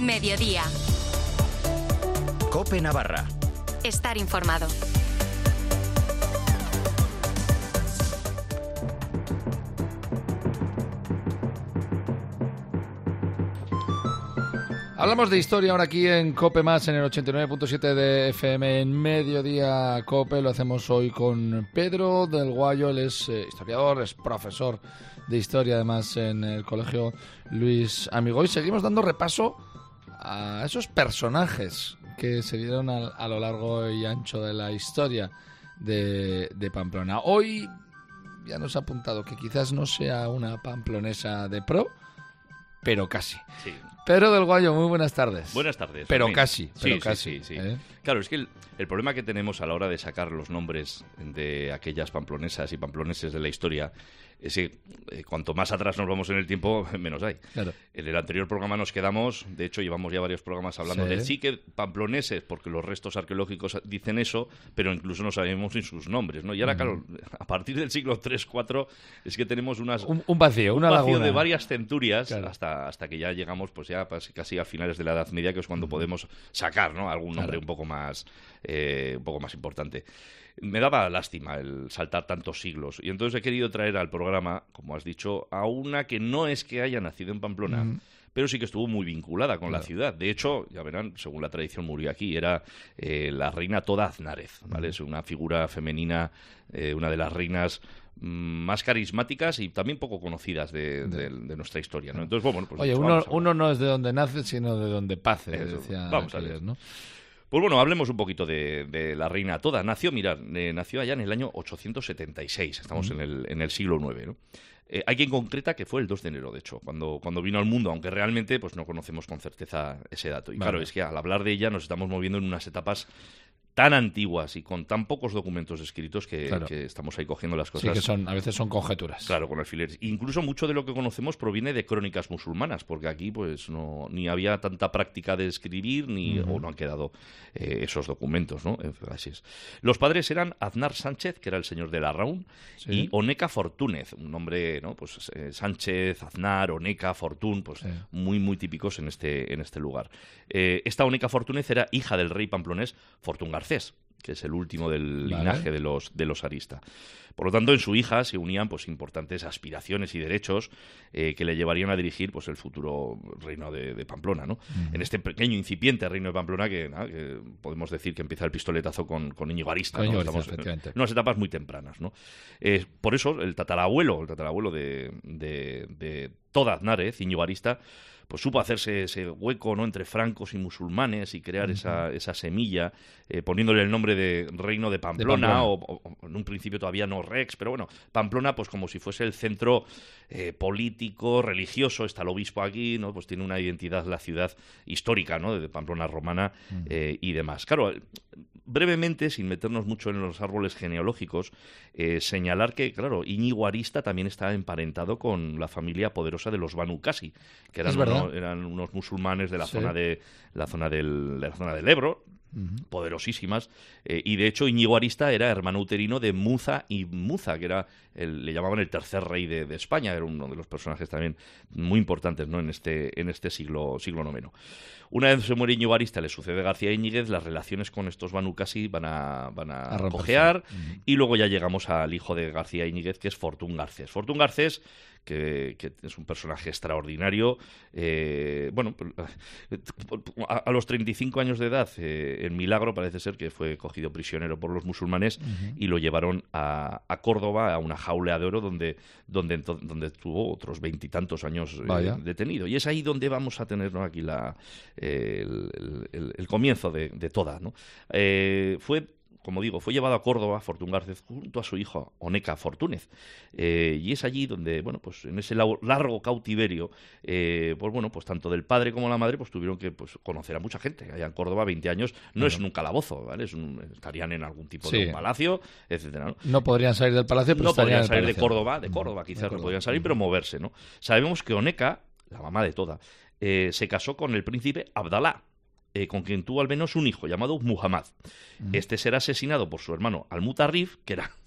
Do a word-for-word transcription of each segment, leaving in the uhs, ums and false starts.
Mediodía. COPE Navarra. Estar informado. Hablamos de historia ahora aquí en COPE Más, en el ochenta y nueve punto siete de F M, en Mediodía COPE. Lo hacemos hoy con Pedro del Guayo. Él es eh, historiador, es profesor de historia, además, en el Colegio Luis Amigo. Y seguimos dando repaso a esos personajes que se dieron a, a lo largo y ancho de la historia de, de Pamplona. Hoy ya nos ha apuntado que quizás no sea una pamplonesa de pro, pero casi. Sí. Pedro del Guayo, muy buenas tardes. Buenas tardes. Pero Fermín. casi, pero sí, casi. Sí, sí, sí. ¿eh? Claro, es que el, el problema que tenemos a la hora de sacar los nombres de aquellas pamplonesas y pamploneses de la historia es que eh, cuanto más atrás nos vamos en el tiempo, menos hay. Claro. En el anterior programa nos quedamos, de hecho llevamos ya varios programas hablando Sí. de sí que pamploneses, porque los restos arqueológicos dicen eso, pero incluso no sabemos ni sus nombres, ¿no? Y ahora, claro, a partir del siglo tres cuatro es que tenemos unas... Un, un vacío, un una vacío laguna. de varias centurias, Claro. hasta, hasta que ya llegamos pues ya casi, casi a finales de la Edad Media, que es cuando podemos sacar, ¿no?, algún nombre Claro. un poco más eh, un poco más importante. Me daba lástima el saltar tantos siglos, y entonces he querido traer al programa, como has dicho, a una que no es que haya nacido en Pamplona, Mm. pero sí que estuvo muy vinculada con Claro. la ciudad. De hecho, ya verán, según la tradición murió aquí, era eh, la reina Toda Aznárez, ¿vale? Es una figura femenina, eh, una de las reinas mm, más carismáticas y también poco conocidas de, de, de nuestra historia, ¿no? Entonces, bueno, pues Oye, dicho, uno, vamos a hablar. uno no es de donde nace, sino de donde pase, Eso. decía Vamos a aquellos, ver. ¿no? Pues bueno, hablemos un poquito de, de la reina Toda. Nació, mirad, eh, nació allá en el año ochocientos setenta y seis, estamos en, el, en el siglo nueve, ¿no? Eh, hay quien concreta que fue el dos de enero, de hecho, cuando, cuando vino al mundo, aunque realmente pues no conocemos con certeza ese dato. Y Vale. claro, es que al hablar de ella nos estamos moviendo en unas etapas tan antiguas y con tan pocos documentos escritos que, Claro. que estamos ahí cogiendo las Sí, cosas. que son, a veces son conjeturas. Claro, con alfileres. Incluso mucho de lo que conocemos proviene de crónicas musulmanas, porque aquí pues no ni había tanta práctica de escribir ni Ujú. o no han quedado eh, esos documentos, ¿no? Eh, Así es. Los padres eran Aznar Sánchez, que era el señor de Larraún, Sí. y Oneca Fortúnez, un nombre, ¿no? Pues eh, Sánchez, Aznar, Oneca, Fortún, pues Sí. muy muy típicos en este en este lugar. Eh, esta Oneca Fortúnez era hija del rey pamplonés Fortún Garcés, que es el último del Vale. linaje de los de los Arista. Por lo tanto, en su hija se unían pues importantes aspiraciones y derechos eh, que le llevarían a dirigir pues el futuro reino de, de Pamplona, ¿no? Ujú. En este pequeño incipiente reino de Pamplona que, nada, que podemos decir que empieza el pistoletazo con, con Íñigo Arista, Con ¿no? Íñigo Arista, Estamos en efectivamente. unas etapas muy tempranas, ¿no? Eh, por eso el tatarabuelo, el tatarabuelo de, de, de Toda Aznárez, Íñigo Arista, pues supo hacerse ese hueco, ¿no?, entre francos y musulmanes y crear Ujú. esa, esa semilla, eh, poniéndole el nombre de Reino de Pamplona, Pamplona. O, o- o en un principio todavía no Rex, pero bueno, Pamplona pues como si fuese el centro eh, político, religioso. Está el obispo aquí, ¿no? Pues tiene una identidad la ciudad histórica, ¿no?, de Pamplona romana eh, y demás. Claro, brevemente, sin meternos mucho en los árboles genealógicos, eh, señalar que, claro, Íñigo Arista también está emparentado con la familia poderosa de los Banu Qasi, que eran, Es verdad. uno- eran unos musulmanes de la Sí. zona de la zona del, de la zona del Ebro, Ujú. poderosísimas, eh, y de hecho Íñigo Arista era hermano uterino de Muza y Muza, que era el, le llamaban el tercer rey de, de España, era uno de los personajes también muy importantes, ¿no?, en este en este siglo siglo noveno. Una vez se muere Íñigo Arista, le sucede García Íñiguez, las relaciones con estos Banu Qasi van a van a, A romperse. cojear, Ujú. y luego ya llegamos al hijo de García Íñiguez, que es Fortún Garcés. Fortún Garcés, que, que es un personaje extraordinario, eh, bueno, pues, a, a los treinta y cinco años de edad, eh, el milagro parece ser que fue cogido prisionero por los musulmanes Ujú. y lo llevaron a, a Córdoba, a una jaula de oro donde, donde, ento- donde estuvo otros veintitantos años eh, Vaya. detenido. Y es ahí donde vamos a tener, ¿no?, aquí la, eh, el, el- el- el comienzo de, de toda, ¿no? Eh, fue como digo, fue llevado a Córdoba, Fortún Garcés, junto a su hijo Oneca Fortúnez. Eh, y es allí donde, bueno, pues en ese lau- largo cautiverio, eh, pues bueno, pues tanto del padre como la madre, pues tuvieron que pues, conocer a mucha gente. Allá en Córdoba, veinte años, no es Claro. un calabozo, ¿vale? Es un- estarían en algún tipo Sí. de un palacio, etcétera, ¿no? No podrían salir del palacio, pero No estarían podrían en el salir de palacio. Córdoba, de Ujú. Córdoba De quizás no Córdoba. podrían salir, Ujú. pero moverse, ¿no? Sabemos que Oneca, la mamá de Toda, eh, se casó con el príncipe Abdalá, eh, con quien tuvo al menos un hijo llamado Muhammad. Ujú. Este será asesinado por su hermano Al-Mutarrif, que era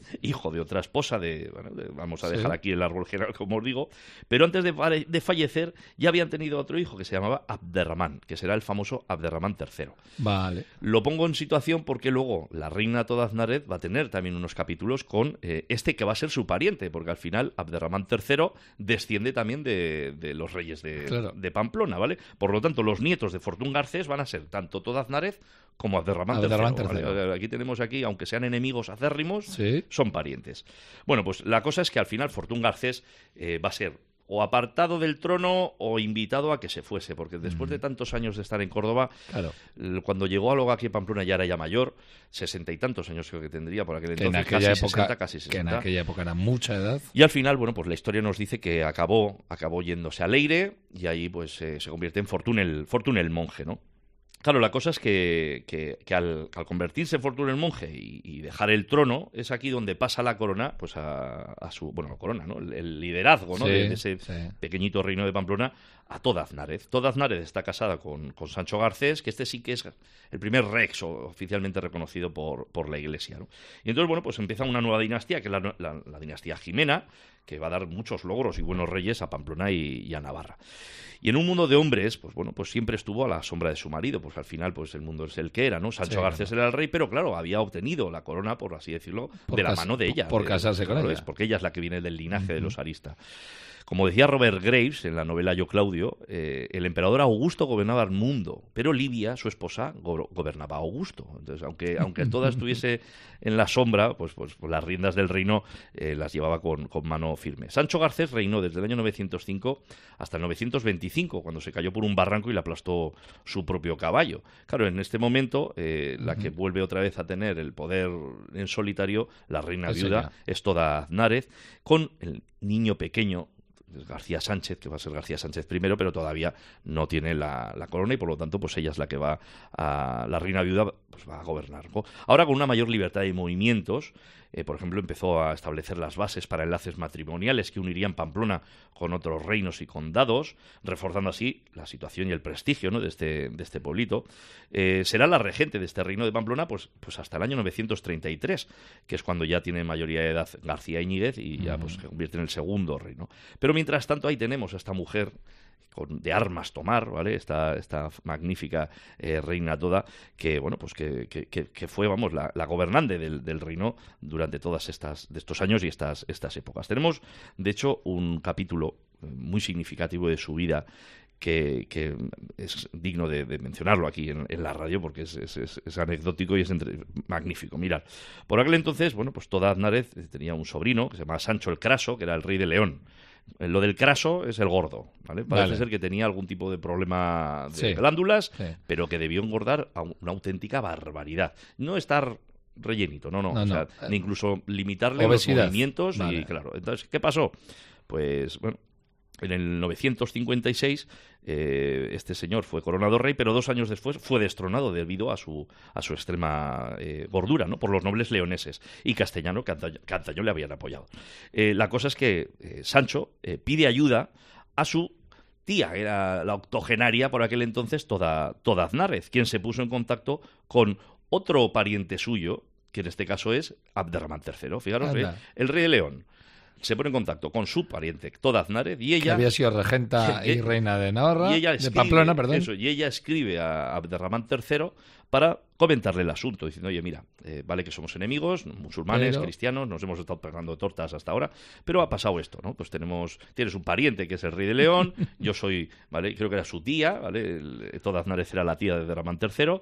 hijo de otra esposa, de, bueno, de vamos a dejar Sí. aquí el árbol general, como os digo, pero antes de, fale- de fallecer ya habían tenido otro hijo que se llamaba Abderramán, que será el famoso Abderramán tercero. Vale. Lo pongo en situación porque luego la reina Todaznaret va a tener también unos capítulos con eh, este que va a ser su pariente, porque al final Abderramán tercero desciende también de, de los reyes de, Claro. de Pamplona, ¿vale? Por lo tanto, los nietos de Fortún Garcés van a ser tanto Todaznaret como Abderramán Abderramán tercero, ¿vale? tercero. Aquí tenemos aquí, aunque sean enemigos acérrimos, Sí. son parientes. Bueno, pues la cosa es que al final Fortún Garcés eh, va a ser o apartado del trono o invitado a que se fuese, porque después de tantos años de estar en Córdoba, Claro. l- cuando llegó luego aquí a Pamplona ya era ya mayor, sesenta y tantos años creo que tendría por aquel Que en entonces, aquella casi época, sesenta, casi que en sesenta. aquella época era mucha edad. Y al final, bueno, pues la historia nos dice que acabó, acabó yéndose a Leire y ahí pues eh, se convierte en Fortún el, Fortún el monje, ¿no? Claro, la cosa es que, que- que al, al convertirse en Fortún el monje y, y dejar el trono, es aquí donde pasa la corona, pues a, a su, bueno, la corona, ¿no? El, el liderazgo, ¿no? Sí, de, de ese sí. pequeñito reino de Pamplona a toda Aznárez. Toda Aznárez está casada con, con Sancho Garcés, que este sí que es el primer rex o- oficialmente reconocido por, por la Iglesia, ¿no? Y entonces, bueno, pues empieza una nueva dinastía, que es la, la- la dinastía Jimena, que va a dar muchos logros y buenos reyes a Pamplona y, y a Navarra. Y en un mundo de hombres, pues bueno, pues siempre estuvo a la sombra de su marido, pues al final pues el mundo es el que era, ¿no? Sancho Sí, Garcés era el rey, pero claro, había obtenido la corona, por así decirlo, Por de la cas- mano de ella. por de- casarse con claro, ella. es porque ella es la que viene del linaje de los Arista. Como decía Robert Graves en la novela Yo Claudio, eh, el emperador Augusto gobernaba el mundo, pero Livia, su esposa, go- gobernaba a Augusto. Entonces, aunque, aunque toda estuviese en la sombra, pues, pues, pues las riendas del reino eh, las llevaba con, con mano firme. Sancho Garcés reinó desde el año novecientos cinco hasta el novecientos veinticinco, cuando se cayó por un barranco y le aplastó su propio caballo. Claro, en este momento, eh, la que vuelve otra vez a tener el poder en solitario, la reina Es viuda, ella. es toda Aznárez, con el niño pequeño García Sánchez, que va a ser García Sánchez primero, pero todavía no tiene la, la corona y por lo tanto pues ella es la que va a, la reina viuda pues va a gobernar, ¿no? Ahora con una mayor libertad de movimientos, eh, por ejemplo empezó a establecer las bases para enlaces matrimoniales que unirían Pamplona con otros reinos y condados, reforzando así la situación y el prestigio, ¿no? de, este, de este pueblito. Eh, será la regente de este reino de Pamplona pues, pues hasta el año novecientos treinta y tres, que es cuando ya tiene mayoría de edad García Íñiguez y ya pues, se convierte en el segundo reino. Pero mientras tanto ahí tenemos a esta mujer con, de armas tomar, ¿vale? Esta, esta magnífica eh, reina toda, que bueno, pues que, que, que- que fue, vamos, la, la gobernante del, del reino durante todas estas, de estos años y estas, estas épocas. Tenemos, de hecho, un capítulo eh, muy significativo de su vida que, que es digno de, de mencionarlo aquí en, en la radio porque es, es- es- es anecdótico y es entre- magnífico. Mirad, por aquel entonces, bueno, pues toda Aznárez tenía un sobrino que se llamaba Sancho el Craso, que era el rey de León. Eh, Lo del craso es el gordo, ¿vale? Parece Vale. ser que tenía algún tipo de problema de Sí. glándulas, Sí. pero que debió engordar a una auténtica barbaridad. No estar rellenito, no, no, No, o sea, no. ni incluso limitarle Obesidad. los movimientos Vale. y claro. Entonces, ¿qué pasó? Pues, bueno, en el novecientos cincuenta y seis eh, este señor fue coronado rey, pero dos años después fue destronado debido a su, a su extrema eh, gordura, ¿no? Por los nobles leoneses y castellano que antaño, que antaño le habían apoyado. Eh, la cosa es que eh, Sancho eh, pide ayuda a su tía, que era la octogenaria por aquel entonces, toda, toda Aznárez, quien se puso en contacto con otro pariente suyo, que en este caso es Abderramán tercero. Fijaros, Anda. ¿eh? El rey de León se pone en contacto con su pariente, toda Aznárez, y Que ella... había sido regenta y Eh, reina de Navarra, y ella de escribe, Pamplona, perdón. eso, y ella escribe a Abderramán tercero para comentarle el asunto, diciendo, oye, mira, eh, vale que somos enemigos, musulmanes, Pero- cristianos, nos hemos estado pegando tortas hasta ahora, pero ha pasado esto, ¿no? Pues tenemos, tienes un pariente que es el rey de León, yo soy, ¿vale? Creo que era su tía, ¿vale? El- toda Aznárez era la tía de Abderramán tercero,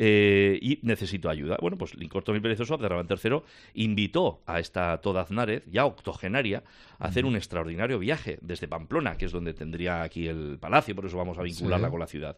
eh, y necesito ayuda. Bueno, pues Lincorto y Perezoso, Abderramán tercero, invitó a esta toda Aznárez, ya octogenaria, a hacer un extraordinario viaje desde Pamplona, que es donde tendría aquí el palacio, por eso vamos a vincularla Sí. con la ciudad,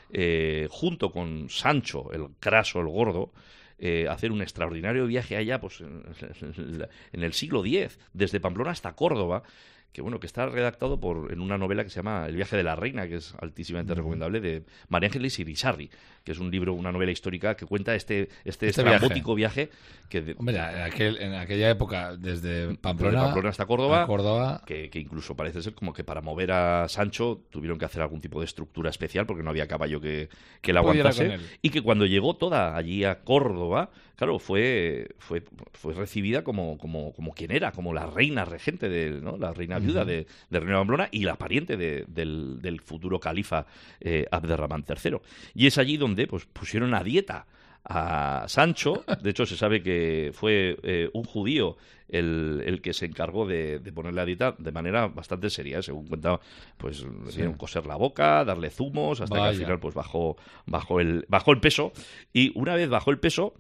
eh, junto con Sancho, el Craso, el gordo, eh, hacer un extraordinario viaje allá pues, en, en el siglo diez, desde Pamplona hasta Córdoba, que bueno, que está redactado por en una novela que se llama El viaje de la reina, que es altísimamente recomendable, de María Ángeles Irisarri, que es un libro, una novela histórica que cuenta este este, este estrambótico viaje. viaje que de, Hombre, en, aquel, en aquella época, desde Pamplona, desde Pamplona hasta Córdoba, Córdoba que, que incluso parece ser como que para mover a Sancho tuvieron que hacer algún tipo de estructura especial porque no había caballo que, que la aguantase, y que cuando llegó toda allí a Córdoba, claro, fue fue, fue recibida como, como, como quien era, como la reina regente, de, ¿no? la reina viuda uh-huh. de, de Reino de Pamplona y la pariente de, del, del futuro califa eh, Abderramán tercero. Y es allí donde pues pusieron a dieta a Sancho. De hecho, se sabe que fue eh, un judío el, el que se encargó de, de ponerle a dieta de manera bastante seria, ¿eh? Según cuenta, pues le sí. dieron coser la boca, darle zumos, hasta Vaya. que al final pues bajó, bajó, el, bajó el peso. Y una vez bajó el peso,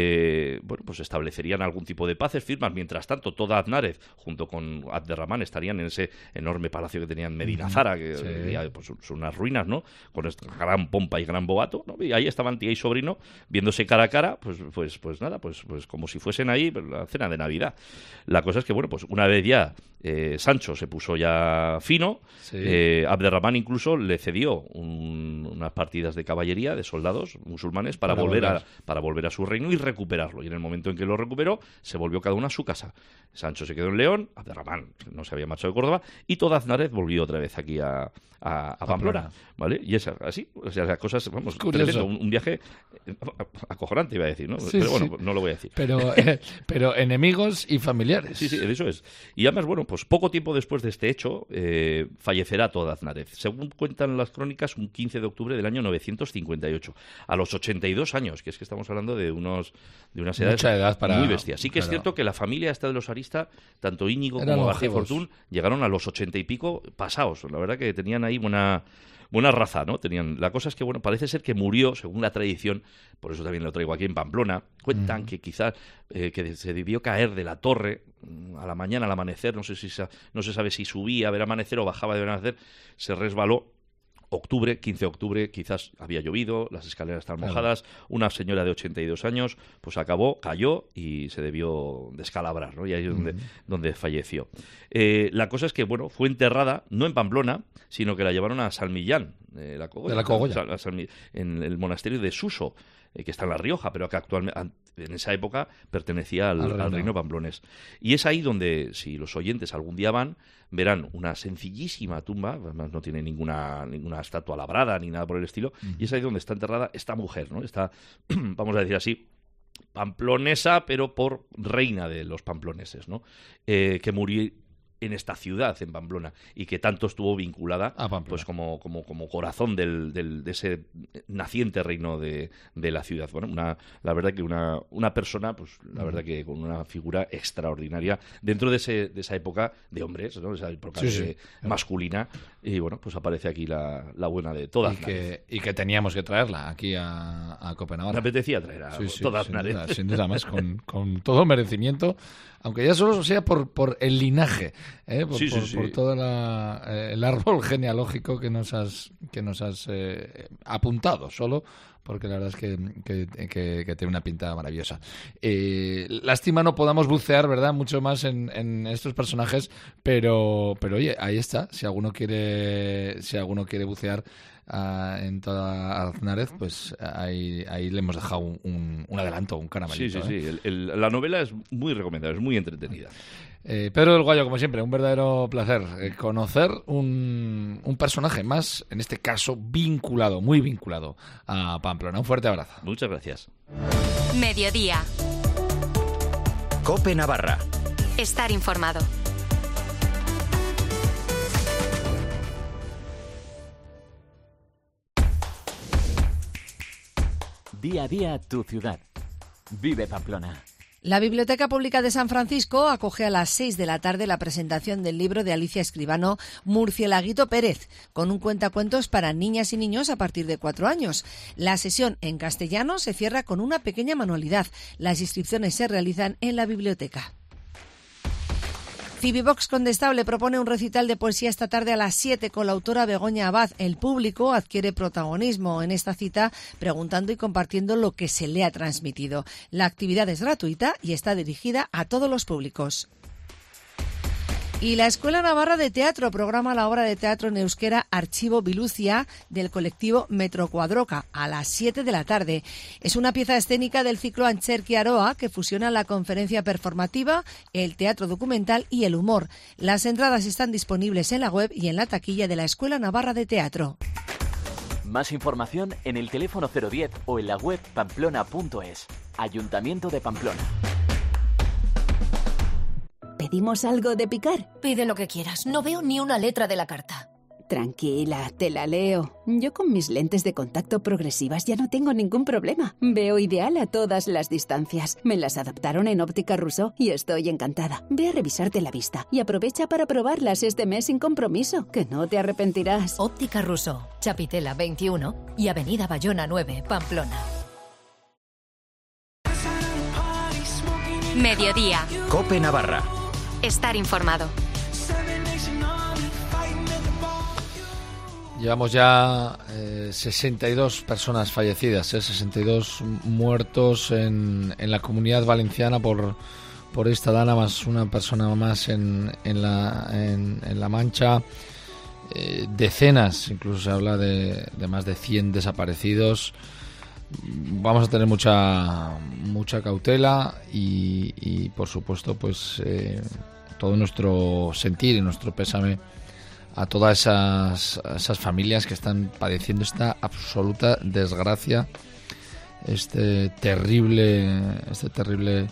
eh, bueno, pues establecerían algún tipo de paces, firmas. Mientras tanto, toda Aznárez, junto con Abderramán, estarían en ese enorme palacio que tenían Medina Zara, que sí. ya, pues, son unas ruinas, ¿no? Con esta gran pompa y gran boato, ¿no? Y ahí estaban tía y sobrino, viéndose cara a cara, pues, pues, pues nada, pues, pues como si fuesen ahí la cena de Navidad. La cosa es que, bueno, pues una vez ya eh, Sancho se puso ya fino, sí. eh, Abderramán incluso le cedió un, unas partidas de caballería, de soldados musulmanes, para, para volver, volver. A, para volver a su reino y recuperarlo. Y en el momento en que lo recuperó, se volvió cada uno a su casa. Sancho se quedó en León, Abderramán no se había marchado de Córdoba, y toda Aznárez volvió otra vez aquí a, a, a Pamplona, ¿vale? Y es así, o sea, las cosas, vamos, tremendo, un, un viaje acojonante, iba a decir, ¿no? Sí, pero bueno, sí. no lo voy a decir. Pero, eh, pero enemigos y familiares. Sí, sí, eso es. Y además, bueno, pues poco tiempo después de este hecho, eh, fallecerá toda Aznárez. Según cuentan las crónicas, un quince de octubre del año novecientos cincuenta y ocho, a los ochenta y dos años, que es que estamos hablando de unos de unas edades Mucha edad para, muy bestias. Sí que claro. es cierto que la familia esta de los Arista, tanto Íñigo Eran como García Fortún, llegaron a los ochenta y pico pasados. La verdad que tenían ahí buena... buena raza, ¿no? Tenían. La cosa es que, bueno, parece ser que murió, según la tradición, por eso también lo traigo aquí en Pamplona, cuentan mm. que quizás eh, que se debió caer de la torre a la mañana, al amanecer, no sé si no se sabe si subía a ver amanecer o bajaba de ver amanecer, se resbaló. Octubre, quince de octubre, quizás había llovido, las escaleras estaban mojadas, claro. Una señora de ochenta y dos años, pues acabó, cayó y se debió descalabrar, ¿no? Y ahí es donde, mm. donde falleció. Eh, la cosa es que, bueno, fue enterrada, no en Pamplona, sino que la llevaron a San Millán, eh, la Cogolla, de la Cogolla. A San, en el monasterio de Suso, eh, que está en La Rioja, pero que actualmente, en esa época, pertenecía al, al, reino. al reino pamplonés. Y es ahí donde, si los oyentes algún día van, verán una sencillísima tumba, además no tiene ninguna ninguna estatua labrada ni nada por el estilo, mm. y es ahí donde está enterrada esta mujer, ¿no? Esta, vamos a decir así, pamplonesa, pero por reina de los pamploneses, ¿no? Eh, que murió en esta ciudad, en Pamplona, y que tanto estuvo vinculada pues como, como, como corazón del, del, de ese naciente reino de, de la ciudad. Bueno, una, la verdad que una, una persona, pues la verdad que con una figura extraordinaria dentro de, ese, de esa época de hombres, ¿no? Esa época sí, de, sí. masculina, y bueno, pues aparece aquí la, la buena de todas. Y que, y que teníamos que traerla aquí a, a Copenhague. Me apetecía traer a sí, sí, todas sin duda, sin duda más, con, con todo merecimiento, aunque ya solo sea por, por el linaje, ¿eh? por, sí, sí, por, sí. por todo la, eh, el árbol genealógico que nos has, que nos has eh, apuntado solo, porque la verdad es que, que, que, que tiene una pinta maravillosa. Eh, lástima no podamos bucear, ¿verdad?, mucho más en, en estos personajes, pero, pero oye, ahí está. Si alguno quiere, si alguno quiere bucear Uh, en toda Aznárez, pues ahí, ahí le hemos dejado un, un, un adelanto, un caramelito. Sí, sí, ¿eh? sí. El, el, la novela es muy recomendable, es muy entretenida. Eh, Pedro del Guayo, como siempre, un verdadero placer eh, conocer un, un personaje más, en este caso vinculado, muy vinculado a Pamplona. Un fuerte abrazo. Muchas gracias. Mediodía. COPE Navarra. Estar informado. Día a día tu ciudad. Vive Pamplona. La Biblioteca Pública de San Francisco acoge a las seis de la tarde la presentación del libro de Alicia Escribano, Murcielaguito Pérez, con un cuentacuentos para niñas y niños a partir de cuatro años. La sesión en castellano se cierra con una pequeña manualidad. Las inscripciones se realizan en la biblioteca. Cibivox Condestable propone un recital de poesía esta tarde a las siete con la autora Begoña Abad. El público adquiere protagonismo en esta cita preguntando y compartiendo lo que se le ha transmitido. La actividad es gratuita y está dirigida a todos los públicos. Y la Escuela Navarra de Teatro programa la obra de teatro en euskera Archivo Bilucia del colectivo Metro Cuadroca a las siete de la tarde. Es una pieza escénica del ciclo Antzerki Aroa que fusiona la conferencia performativa, el teatro documental y el humor. Las entradas están disponibles en la web y en la taquilla de la Escuela Navarra de Teatro. Más información en el teléfono cero diez o en la web pamplona punto es. Ayuntamiento de Pamplona. ¿Pedimos algo de picar? Pide lo que quieras. No veo ni una letra de la carta. Tranquila, te la leo. Yo con mis lentes de contacto progresivas ya no tengo ningún problema. Veo ideal a todas las distancias. Me las adaptaron en Óptica Rousseau y estoy encantada. Ve a revisarte la vista y aprovecha para probarlas este mes sin compromiso, que no te arrepentirás. Óptica Rousseau, Chapitela veintiuno y Avenida Bayona nueve, Pamplona. Mediodía. COPE Navarra. Estar informado. Llevamos ya eh, sesenta y dos personas fallecidas, eh, sesenta y dos muertos en, en la Comunidad Valenciana por, por esta dana, más una persona más en, en, la, en, en La Mancha. Eh, decenas, incluso se habla de, de más de cien desaparecidos. Vamos a tener mucha mucha cautela y, y por supuesto, pues eh, todo nuestro sentir y nuestro pésame a todas esas, esas familias que están padeciendo esta absoluta desgracia, este terrible, este terrible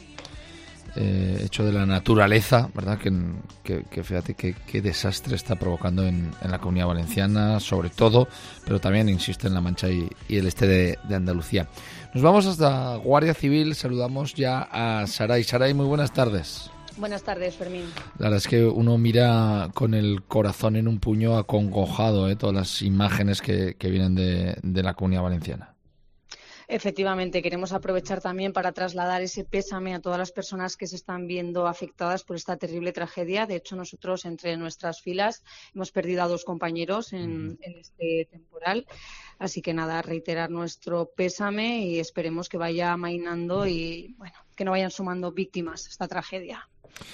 eh, hecho de la naturaleza, ¿verdad? Que, que, que fíjate qué que desastre está provocando en, en la Comunidad Valenciana, sobre todo, pero también, insisto, en La Mancha y, y el este de, de Andalucía. Nos vamos hasta Guardia Civil, saludamos ya a Saray. Saray, muy buenas tardes. Buenas tardes, Fermín. La verdad es que uno mira con el corazón en un puño acongojado, ¿eh? Todas las imágenes que, que vienen de, de la Comunidad Valenciana. Efectivamente, queremos aprovechar también para trasladar ese pésame a todas las personas que se están viendo afectadas por esta terrible tragedia. De hecho, nosotros entre nuestras filas hemos perdido a dos compañeros en, en este temporal. Así que nada, reiterar nuestro pésame y esperemos que vaya amainando y bueno, que no vayan sumando víctimas a esta tragedia.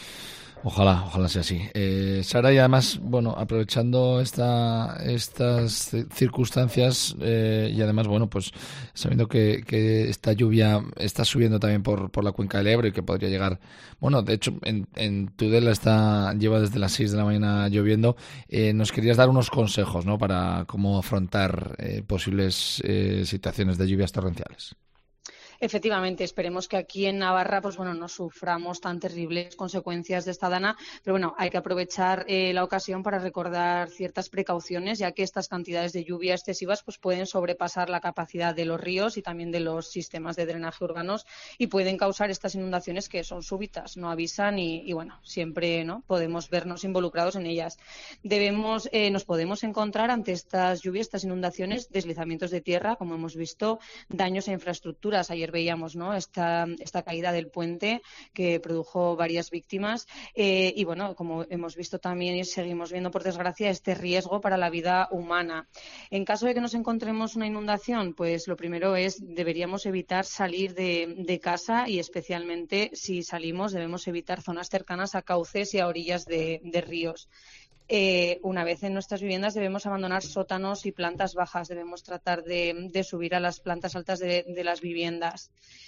Ojalá, ojalá sea así. Eh, Sara, y además, bueno, aprovechando esta, estas circunstancias eh, y además, bueno, pues sabiendo que, que esta lluvia está subiendo también por, por la cuenca del Ebro y que podría llegar, bueno, de hecho, en, en Tudela está, lleva desde las seis de la mañana lloviendo, eh, nos querías dar unos consejos, ¿no?, para cómo afrontar eh, posibles eh, situaciones de lluvias torrenciales. Efectivamente, esperemos que aquí en Navarra pues bueno, no suframos tan terribles consecuencias de esta dana, pero bueno, hay que aprovechar eh, la ocasión para recordar ciertas precauciones, ya que estas cantidades de lluvia excesivas pues pueden sobrepasar la capacidad de los ríos y también de los sistemas de drenaje urbanos y pueden causar estas inundaciones que son súbitas, no avisan y, y bueno, siempre no podemos vernos involucrados en ellas. Debemos, eh, nos podemos encontrar ante estas lluvias, estas inundaciones, deslizamientos de tierra, como hemos visto, daños a infraestructuras. Ayer veíamos, ¿no?, esta, esta caída del puente que produjo varias víctimas eh, y bueno, como hemos visto también y seguimos viendo por desgracia este riesgo para la vida humana. En caso de que nos encontremos una inundación, pues lo primero es deberíamos evitar salir de, de casa y especialmente si salimos debemos evitar zonas cercanas a cauces y a orillas de, de ríos. Eh, una vez en nuestras viviendas debemos abandonar sótanos y plantas bajas, debemos tratar de, de subir a las plantas altas de, de las viviendas.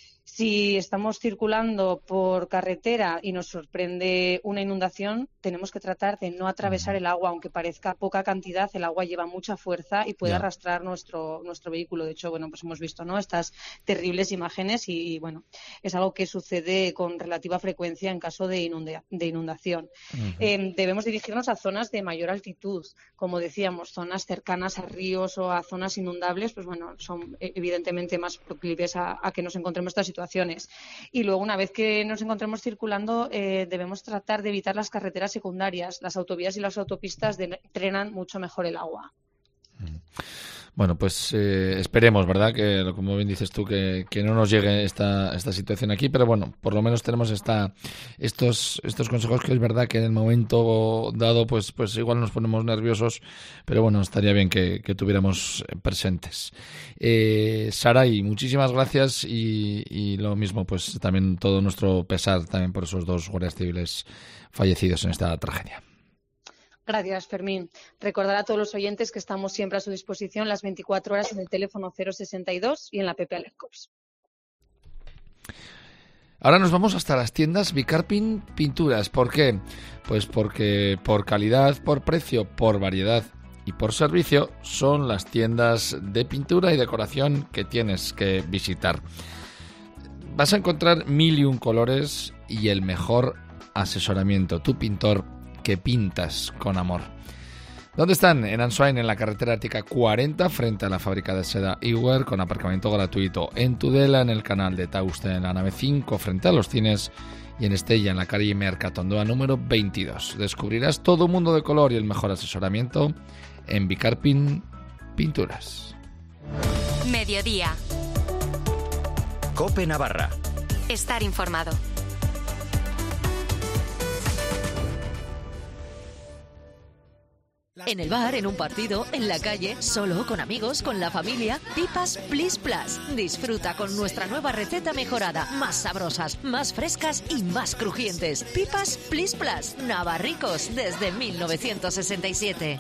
Si estamos circulando por carretera y nos sorprende una inundación, tenemos que tratar de no atravesar el agua, aunque parezca poca cantidad, el agua lleva mucha fuerza y puede yeah. arrastrar nuestro nuestro vehículo. De hecho, bueno, pues hemos visto, ¿no?, estas terribles imágenes y, y bueno, es algo que sucede con relativa frecuencia en caso de, inunda de inundación. Uh-huh. Eh, debemos dirigirnos a zonas de mayor altitud, como decíamos, zonas cercanas a ríos o a zonas inundables, pues bueno, son evidentemente más proclives a, a que nos encontremos estas situaciones. Y luego, una vez que nos encontremos circulando, eh, debemos tratar de evitar las carreteras secundarias. Las autovías y las autopistas drenan mucho mejor el agua. Bueno, pues eh, esperemos, ¿verdad?, que, como bien dices tú, que, que no nos llegue esta, esta situación aquí, pero bueno, por lo menos tenemos esta, estos, estos consejos que es verdad que en el momento dado, pues, pues igual nos ponemos nerviosos, pero bueno, estaría bien que, que tuviéramos presentes. Eh, Saray, muchísimas gracias y, y lo mismo, pues también todo nuestro pesar también por esos dos guardias civiles fallecidos en esta tragedia. Gracias, Fermín. Recordar a todos los oyentes que estamos siempre a su disposición las veinticuatro horas en el teléfono cero sesenta y dos y en la app Alercops. Ahora nos vamos hasta las tiendas Bicarpin Pinturas. ¿Por qué? Pues porque por calidad, por precio, por variedad y por servicio son las tiendas de pintura y decoración que tienes que visitar. Vas a encontrar mil y un colores y el mejor asesoramiento. Tu pintor que pintas con amor. ¿Dónde están? En Ansoain, en la carretera Ártica cuarenta, frente a la fábrica de seda Iwer, con aparcamiento gratuito. En Tudela, en el canal de Tauste, en la nave cinco, frente a los cines. Y en Estella, en la calle Mercatondoa número veintidós. Descubrirás todo un mundo de color y el mejor asesoramiento en Bicarpin Pinturas. Mediodía. COPE Navarra. Estar informado. En el bar, en un partido, en la calle, solo, con amigos, con la familia. Pipas Plis Plus. Disfruta con nuestra nueva receta mejorada. Más sabrosas, más frescas y más crujientes. Pipas Plis Plus. Navarricos desde mil novecientos sesenta y siete.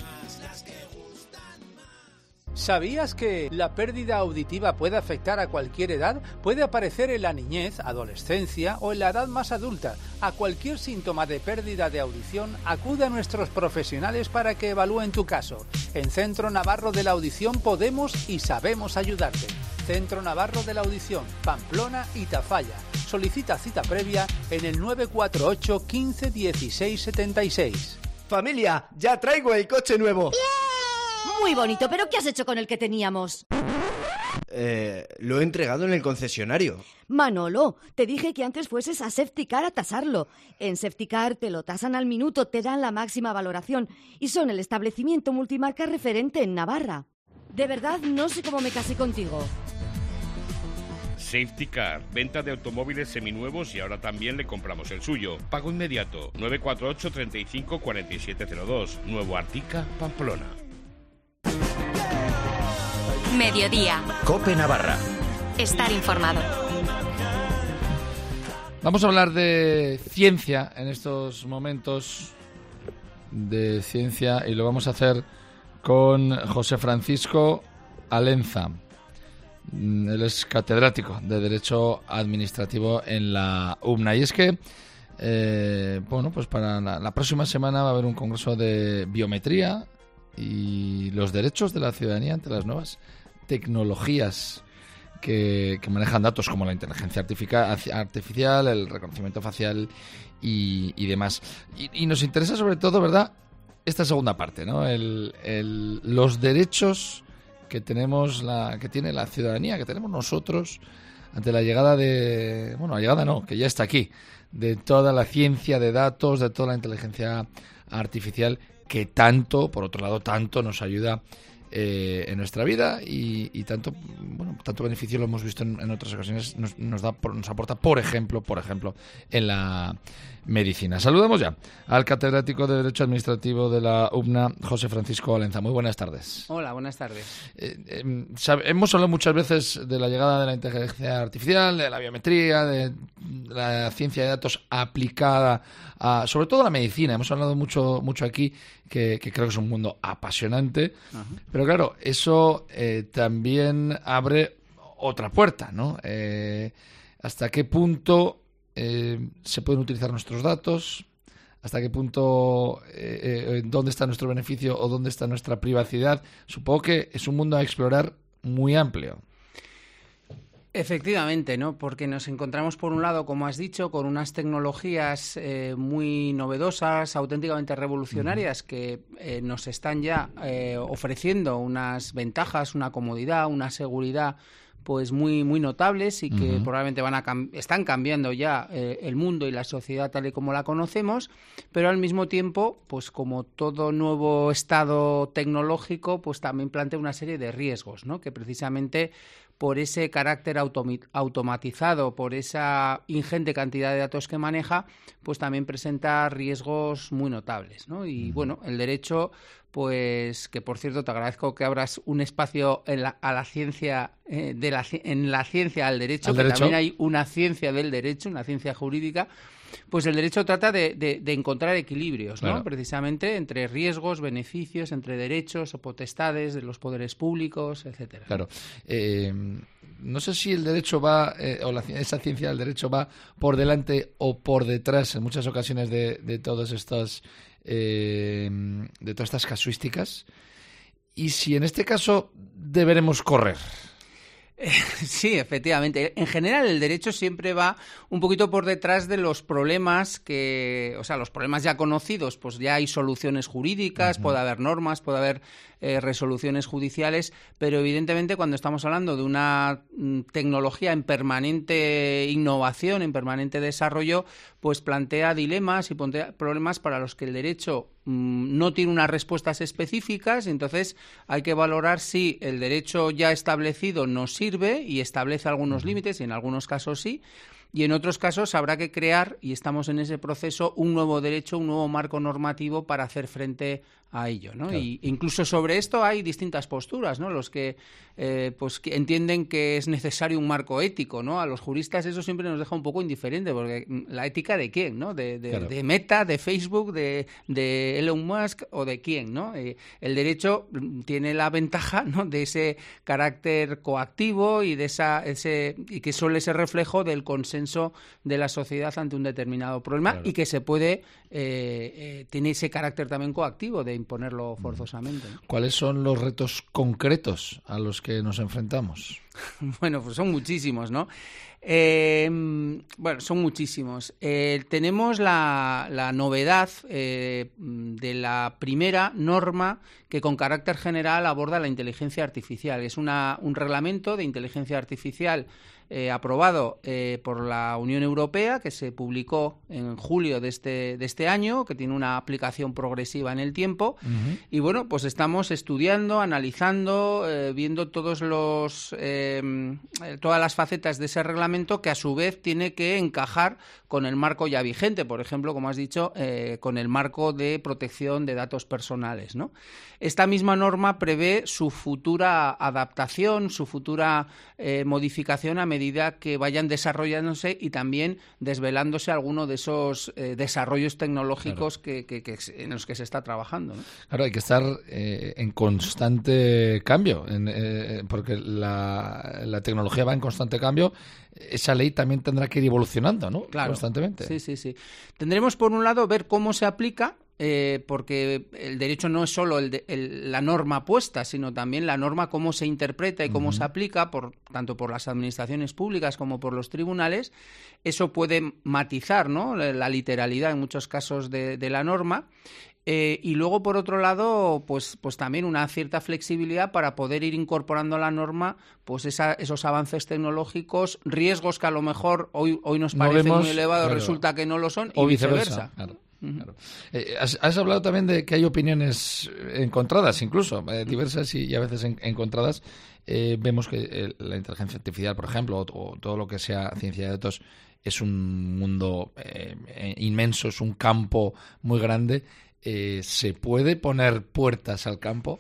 ¿Sabías que la pérdida auditiva puede afectar a cualquier edad? Puede aparecer en la niñez, adolescencia o en la edad más adulta. A cualquier síntoma de pérdida de audición, acude a nuestros profesionales para que evalúen tu caso. En Centro Navarro de la Audición podemos y sabemos ayudarte. Centro Navarro de la Audición, Pamplona y Tafalla. Solicita cita previa en el nueve cuatro ocho, quince, dieciséis, setenta y seis. Familia, ya traigo el coche nuevo. ¡Bien! Muy bonito, pero ¿qué has hecho con el que teníamos? Eh, lo he entregado en el concesionario. Manolo, te dije que antes fueses a Safetycar a tasarlo. En Safetycar te lo tasan al minuto, te dan la máxima valoración y son el establecimiento multimarca referente en Navarra. De verdad, no sé cómo me casé contigo. Safetycar, venta de automóviles seminuevos y ahora también le compramos el suyo. Pago inmediato, nueve cuatro ocho, treinta y cinco, cuarenta y siete cero dos. Nuevo Artica, Pamplona. Mediodía. COPE Navarra. Estar informado. Vamos a hablar de ciencia en estos momentos, de ciencia, y lo vamos a hacer con José Francisco Alenza. Él es catedrático de Derecho Administrativo en la U B N A. Y es que, eh, bueno, pues para la, la próxima semana va a haber un congreso de biometría y los derechos de la ciudadanía ante las nuevas tecnologías que, que manejan datos como la inteligencia artificial, el reconocimiento facial y, y demás. Y, y nos interesa sobre todo, ¿verdad?, esta segunda parte, ¿no? El, el, los derechos que tenemos, la que tiene la ciudadanía, que tenemos nosotros ante la llegada de... Bueno, la llegada no, que ya está aquí, de toda la ciencia de datos, de toda la inteligencia artificial que tanto, por otro lado, tanto nos ayuda eh, en nuestra vida y, y tanto, bueno, tanto beneficio lo hemos visto en, en otras ocasiones, nos, nos da, nos aporta, por ejemplo, por ejemplo, en la medicina. Saludamos ya al catedrático de Derecho Administrativo de la U B N A, José Francisco Alenza. Muy buenas tardes. Hola, buenas tardes. Eh, eh, sabe, hemos hablado muchas veces de la llegada de la inteligencia artificial, de la biometría, de la ciencia de datos aplicada a, sobre todo a la medicina. Hemos hablado mucho, mucho aquí, que, que creo que es un mundo apasionante. Ajá. Pero claro, eso eh, también abre otra puerta, ¿no? Eh, ¿Hasta qué punto Eh, se pueden utilizar nuestros datos? ¿Hasta qué punto, eh, eh, dónde está nuestro beneficio o dónde está nuestra privacidad? Supongo que es un mundo a explorar muy amplio. Efectivamente, ¿no? Porque nos encontramos, por un lado, como has dicho, con unas tecnologías eh, muy novedosas, auténticamente revolucionarias, uh-huh. que eh, nos están ya eh, ofreciendo unas ventajas, una comodidad, una seguridad pues muy muy notables y que uh-huh. probablemente van a cam- están cambiando ya eh, el mundo y la sociedad tal y como la conocemos, pero al mismo tiempo, pues como todo nuevo estado tecnológico, pues también plantea una serie de riesgos, ¿no? Que precisamente por ese carácter automi- automatizado, por esa ingente cantidad de datos que maneja, pues también presenta riesgos muy notables, ¿no? Y uh-huh. bueno, el derecho, pues que por cierto te agradezco que abras un espacio en la, a la ciencia, eh, de la, en la ciencia al derecho, al que derecho. También hay una ciencia del derecho, una ciencia jurídica, pues el derecho trata de, de, de encontrar equilibrios, ¿no? Claro. Precisamente entre riesgos, beneficios, entre derechos o potestades de los poderes públicos, etcétera. Claro. Eh, no sé si el derecho va, eh, o la, esa ciencia del derecho va por delante o por detrás en muchas ocasiones de, de todas estas eh, de todas estas casuísticas. Y si en este caso deberemos correr. Sí, efectivamente. En general, el derecho siempre va un poquito por detrás de los problemas que, o sea, los problemas ya conocidos, pues ya hay soluciones jurídicas, uh-huh. puede haber normas, puede haber eh, resoluciones judiciales, pero evidentemente cuando estamos hablando de una mm, tecnología en permanente innovación, en permanente desarrollo, pues plantea dilemas y plantea problemas para los que el derecho mm, no tiene unas respuestas específicas, y entonces hay que valorar si el derecho ya establecido nos sirve y establece algunos límites, y en algunos casos sí, y en otros casos habrá que crear, y estamos en ese proceso, un nuevo derecho, un nuevo marco normativo para hacer frente a ello, ¿no? Claro. Y incluso sobre esto hay distintas posturas, ¿no? Los que eh, pues que entienden que es necesario un marco ético, ¿no? A los juristas eso siempre nos deja un poco indiferente, porque la ética de quién, ¿no? De, de, claro. de Meta, de Facebook, de, de Elon Musk o de quién, ¿no? Eh, el derecho tiene la ventaja, ¿no? De ese carácter coactivo y de esa ese y que suele ser reflejo del consenso de la sociedad ante un determinado problema, claro. y que se puede eh, eh, tiene ese carácter también coactivo de imponerlo forzosamente, ¿no? ¿Cuáles son los retos concretos a los que nos enfrentamos? Bueno, pues son muchísimos, ¿no? Eh, bueno, son muchísimos. Eh, tenemos la, la novedad eh, de la primera norma que con carácter general aborda la inteligencia artificial. Es una, un reglamento de inteligencia artificial eh, aprobado eh, por la Unión Europea, que se publicó en julio de este, de este año, que tiene una aplicación progresiva en el tiempo. Uh-huh. Y bueno, pues estamos estudiando, analizando, eh, viendo todos los eh, todas las facetas de ese reglamento, que a su vez tiene que encajar con el marco ya vigente, por ejemplo, como has dicho, eh, con el marco de protección de datos personales, ¿no? Esta misma norma prevé su futura adaptación, su futura eh, modificación a medida que vayan desarrollándose y también desvelándose alguno de esos eh, desarrollos tecnológicos, claro. que, que, que en los que se está trabajando, ¿no? Claro, hay que estar eh, en constante cambio, en, eh, porque la, la tecnología va en constante cambio. Esa ley también tendrá que ir evolucionando, ¿no? Claro. Constantemente. Sí, sí, sí. Tendremos, por un lado, ver cómo se aplica, eh, porque el derecho no es solo el de, el, la norma puesta, sino también la norma cómo se interpreta y cómo uh-huh. se aplica, por, tanto por las administraciones públicas como por los tribunales. Eso puede matizar, ¿no?, la, la literalidad en muchos casos de, de la norma. Eh, y luego, por otro lado, pues, pues también una cierta flexibilidad para poder ir incorporando a la norma pues esa, esos avances tecnológicos, riesgos que a lo mejor hoy, hoy nos parecen no muy elevados, claro. resulta que no lo son, o y viceversa. viceversa. Claro. Claro. Eh, has, has hablado también de que hay opiniones encontradas, incluso eh, diversas y, y a veces en, encontradas. Eh, vemos que eh, la inteligencia artificial, por ejemplo, o, o todo lo que sea ciencia de datos, es un mundo eh, inmenso, es un campo muy grande. Eh, ¿Se puede poner puertas al campo?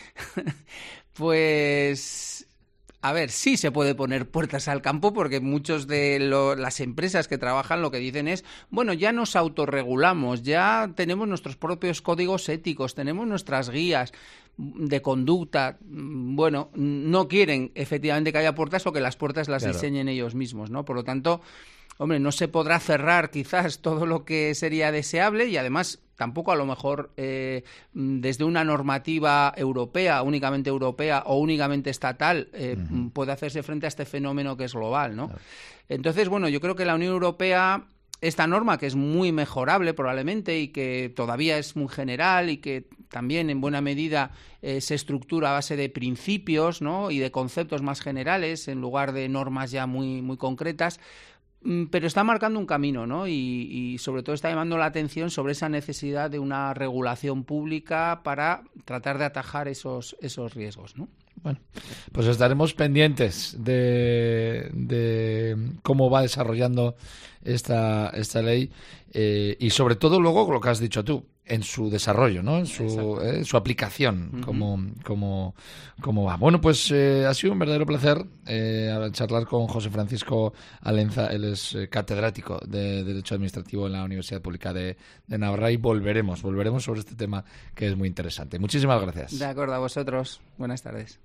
Pues, a ver, sí se puede poner puertas al campo, porque muchos de lo, las empresas que trabajan lo que dicen es, bueno, ya nos autorregulamos, ya tenemos nuestros propios códigos éticos, tenemos nuestras guías de conducta. Bueno, no quieren efectivamente que haya puertas o que las puertas las claro. diseñen ellos mismos, ¿no? Por lo tanto, hombre, no se podrá cerrar quizás todo lo que sería deseable, y además tampoco a lo mejor eh, desde una normativa europea, únicamente europea o únicamente estatal, eh, uh-huh. puede hacerse frente a este fenómeno que es global, ¿no? Claro. Entonces, bueno, yo creo que la Unión Europea, esta norma, que es muy mejorable probablemente y que todavía es muy general y que también en buena medida eh, se estructura a base de principios, ¿no?, y de conceptos más generales en lugar de normas ya muy, muy concretas, pero está marcando un camino, ¿no? Y, y sobre todo está llamando la atención sobre esa necesidad de una regulación pública para tratar de atajar esos, esos riesgos, ¿no? Bueno, pues estaremos pendientes de, de cómo va desarrollando esta, esta ley eh, y sobre todo luego lo que has dicho tú, en su desarrollo, ¿no? En su, eh, su aplicación, uh-huh. como, como, como va. Bueno, pues eh, ha sido un verdadero placer eh, charlar con José Francisco Alenza. Él es eh, catedrático de Derecho Administrativo en la Universidad Pública de, de Navarra, y volveremos, volveremos sobre este tema que es muy interesante. Muchísimas gracias. De acuerdo, a vosotros. Buenas tardes.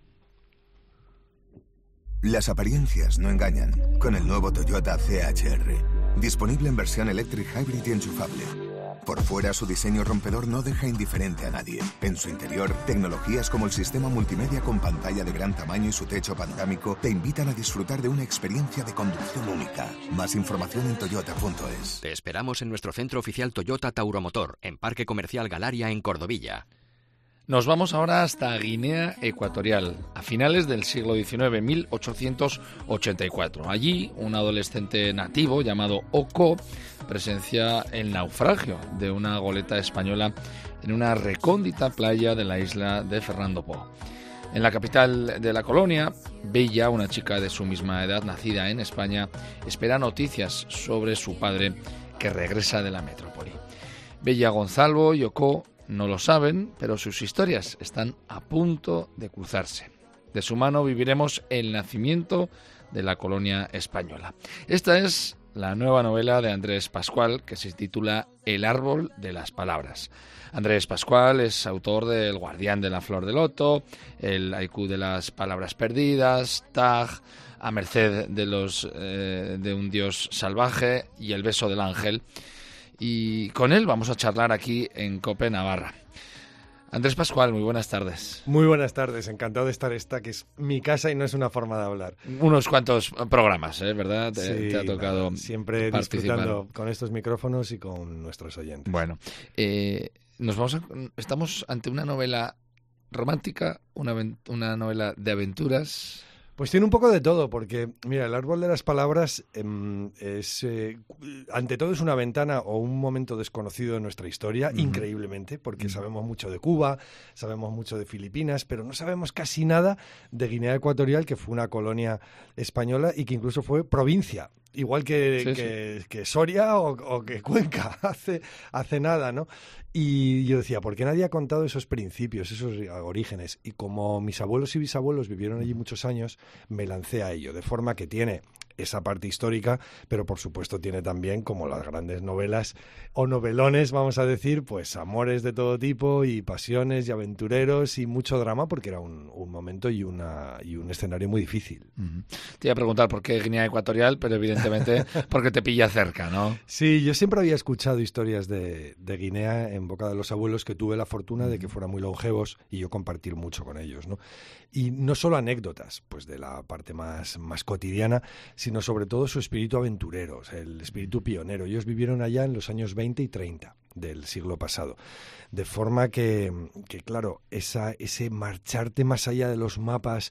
Las apariencias no engañan. Con el nuevo Toyota C H R. Disponible en versión Electric Hybrid y enchufable. Por fuera, su diseño rompedor no deja indiferente a nadie. En su interior, tecnologías como el sistema multimedia con pantalla de gran tamaño y su techo panorámico te invitan a disfrutar de una experiencia de conducción única. Más información en toyota punto es. Te esperamos en nuestro centro oficial Toyota Tauromotor, en Parque Comercial Galaria, en Cordovilla. Nos vamos ahora hasta Guinea Ecuatorial, a finales del siglo diecinueve, mil ochocientos ochenta y cuatro. Allí, un adolescente nativo llamado Oko presencia el naufragio de una goleta española en una recóndita playa de la isla de Fernando Poo. En la capital de la colonia, Bella, una chica de su misma edad, nacida en España, espera noticias sobre su padre, que regresa de la metrópoli. Bella, Gonzalo y Oko no lo saben, pero sus historias están a punto de cruzarse. De su mano viviremos el nacimiento de la colonia española. Esta es la nueva novela de Andrés Pascual, que se titula El árbol de las palabras. Andrés Pascual es autor de El guardián de la flor de loto, El haiku de las palabras perdidas, Tag, A merced de, los, eh, de un dios salvaje y El beso del ángel. Y con él vamos a charlar aquí en COPE Navarra. Andrés Pascual, muy buenas tardes. Muy buenas tardes, encantado de estar esta, que es mi casa y no es una forma de hablar. Unos cuantos programas, ¿eh? ¿Verdad? Te, sí, te ha tocado nada, siempre participar. Disfrutando con estos micrófonos y con nuestros oyentes. Bueno, eh, nos vamos a, estamos ante una novela romántica, una, una novela de aventuras. Pues tiene un poco de todo, porque, mira, El árbol de las palabras eh, es, eh, ante todo es una ventana o un momento desconocido de nuestra historia, uh-huh. increíblemente, porque uh-huh. sabemos mucho de Cuba, sabemos mucho de Filipinas, pero no sabemos casi nada de Guinea Ecuatorial, que fue una colonia española y que incluso fue provincia. Igual que, sí, que, sí. que Soria o, o que Cuenca, hace, hace nada, ¿no? Y yo decía, ¿por qué nadie ha contado esos principios, esos orígenes? Y como mis abuelos y bisabuelos vivieron allí muchos años, me lancé a ello, de forma que tiene esa parte histórica, pero por supuesto tiene también, como las grandes novelas o novelones, vamos a decir, pues amores de todo tipo y pasiones y aventureros y mucho drama, porque era un, un momento y, una, y un escenario muy difícil. Uh-huh. Te iba a preguntar por qué Guinea Ecuatorial, pero evidentemente porque te pilla cerca, ¿no? Sí, yo siempre había escuchado historias de, de Guinea en boca de los abuelos, que tuve la fortuna de que fueran muy longevos y yo compartir mucho con ellos, ¿no? Y no solo anécdotas, pues de la parte más, más cotidiana, sino sobre todo su espíritu aventurero, o sea, el espíritu pionero. Ellos vivieron allá en los años veinte y treinta del siglo pasado. De forma que, que claro, esa, ese marcharte más allá de los mapas,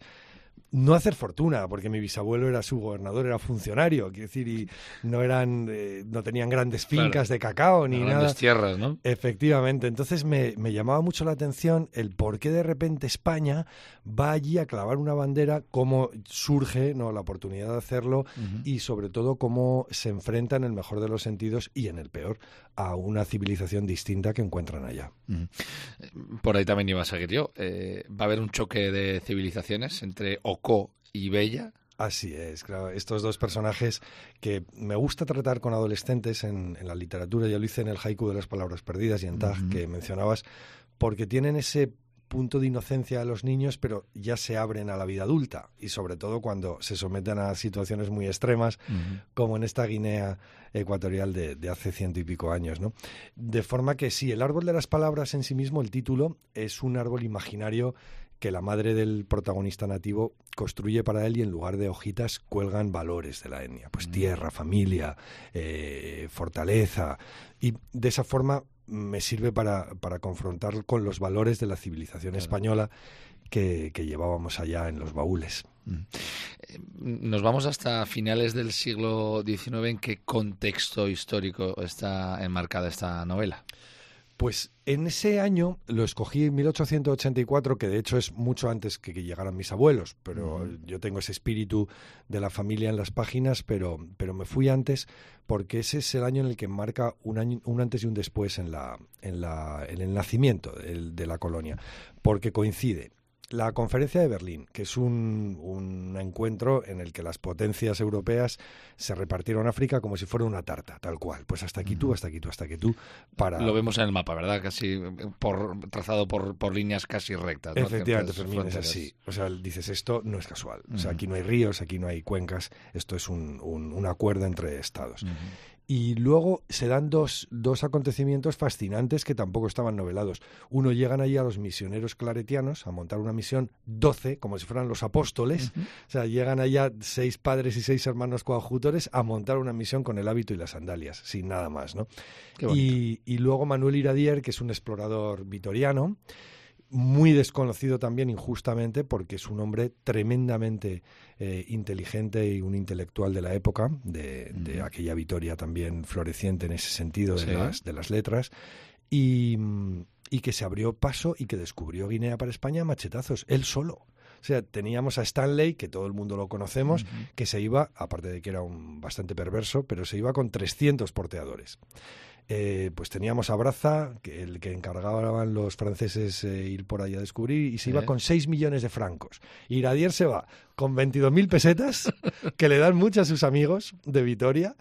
no hacer fortuna, porque mi bisabuelo era subgobernador, era funcionario, quiero decir, y no eran, eh, no tenían grandes fincas claro, de cacao ni grandes nada. Tierras, ¿no? Efectivamente. Entonces me, me llamaba mucho la atención el por qué de repente España va allí a clavar una bandera, cómo surge, ¿no?, la oportunidad de hacerlo uh-huh. y sobre todo cómo se enfrenta en el mejor de los sentidos y en el peor a una civilización distinta que encuentran allá. Uh-huh. Por ahí también iba a seguir yo. Eh, va a haber un choque de civilizaciones entre Oko y Bella. Así es, claro. Estos dos personajes que me gusta tratar con adolescentes en, en la literatura, ya lo hice en el haiku de las palabras perdidas y en Tag, uh-huh. que mencionabas, porque tienen ese punto de inocencia a los niños, pero ya se abren a la vida adulta y sobre todo cuando se someten a situaciones muy extremas, uh-huh. como en esta Guinea Ecuatorial de, de hace ciento y pico años, ¿no? De forma que sí, el árbol de las palabras en sí mismo, el título, es un árbol imaginario que la madre del protagonista nativo construye para él y en lugar de hojitas cuelgan valores de la etnia, pues uh-huh. tierra, familia, eh, fortaleza, y de esa forma me sirve para, para confrontar con los valores de la civilización claro. española que, que llevábamos allá en los baúles. Nos vamos hasta finales del siglo diecinueve. ¿En qué contexto histórico está enmarcada esta novela? Pues en ese año lo escogí en mil ochocientos ochenta y cuatro, que de hecho es mucho antes que, que llegaran mis abuelos, pero uh-huh. yo tengo ese espíritu de la familia en las páginas, pero, pero me fui antes porque ese es el año en el que marca un, año, un antes y un después en, la, en, la, en el nacimiento de, de la colonia, porque coincide la Conferencia de Berlín, que es un, un encuentro en el que las potencias europeas se repartieron África como si fuera una tarta, tal cual. Pues hasta aquí tú, hasta aquí tú, hasta aquí tú. Para... Lo vemos en el mapa, ¿verdad? Casi por, trazado por, por líneas casi rectas, ¿no? Efectivamente, Fermín, es así. O sea, dices, esto no es casual. O sea, aquí no hay ríos, aquí no hay cuencas. Esto es un, un, un acuerdo entre estados. Uh-huh. Y luego se dan dos, dos acontecimientos fascinantes que tampoco estaban novelados. Uno, llegan allí a los misioneros claretianos a montar una misión, doce, como si fueran los apóstoles. Uh-huh. O sea, llegan allá seis padres y seis hermanos coadjutores a montar una misión con el hábito y las sandalias, sin nada más, ¿no? Y, y luego Manuel Iradier, que es un explorador vitoriano, muy desconocido también injustamente porque es un hombre tremendamente eh, inteligente y un intelectual de la época, de, uh-huh. de aquella Vitoria también floreciente en ese sentido de, sí. las, de las letras, y, y que se abrió paso y que descubrió Guinea para España a machetazos, él solo. O sea, teníamos a Stanley, que todo el mundo lo conocemos, uh-huh. que se iba, aparte de que era un bastante perverso, pero se iba con trescientos porteadores. Eh, pues teníamos a Braza, que el que encargaban los franceses eh, ir por ahí a descubrir, y se iba ¿Eh? con seis millones de francos. Iradier se va con veintidós mil pesetas, que le dan mucho a sus amigos de Vitoria,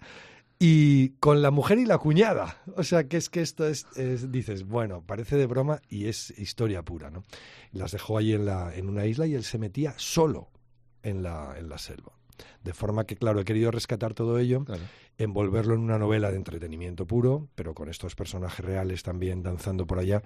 y con la mujer y la cuñada. O sea, que es que esto es, es dices, bueno, parece de broma y es historia pura, ¿no? Las dejó ahí en, la, en una isla y él se metía solo en la, en la selva. De forma que, claro, he querido rescatar todo ello, claro. envolverlo en una novela de entretenimiento puro, pero con estos personajes reales también danzando por allá,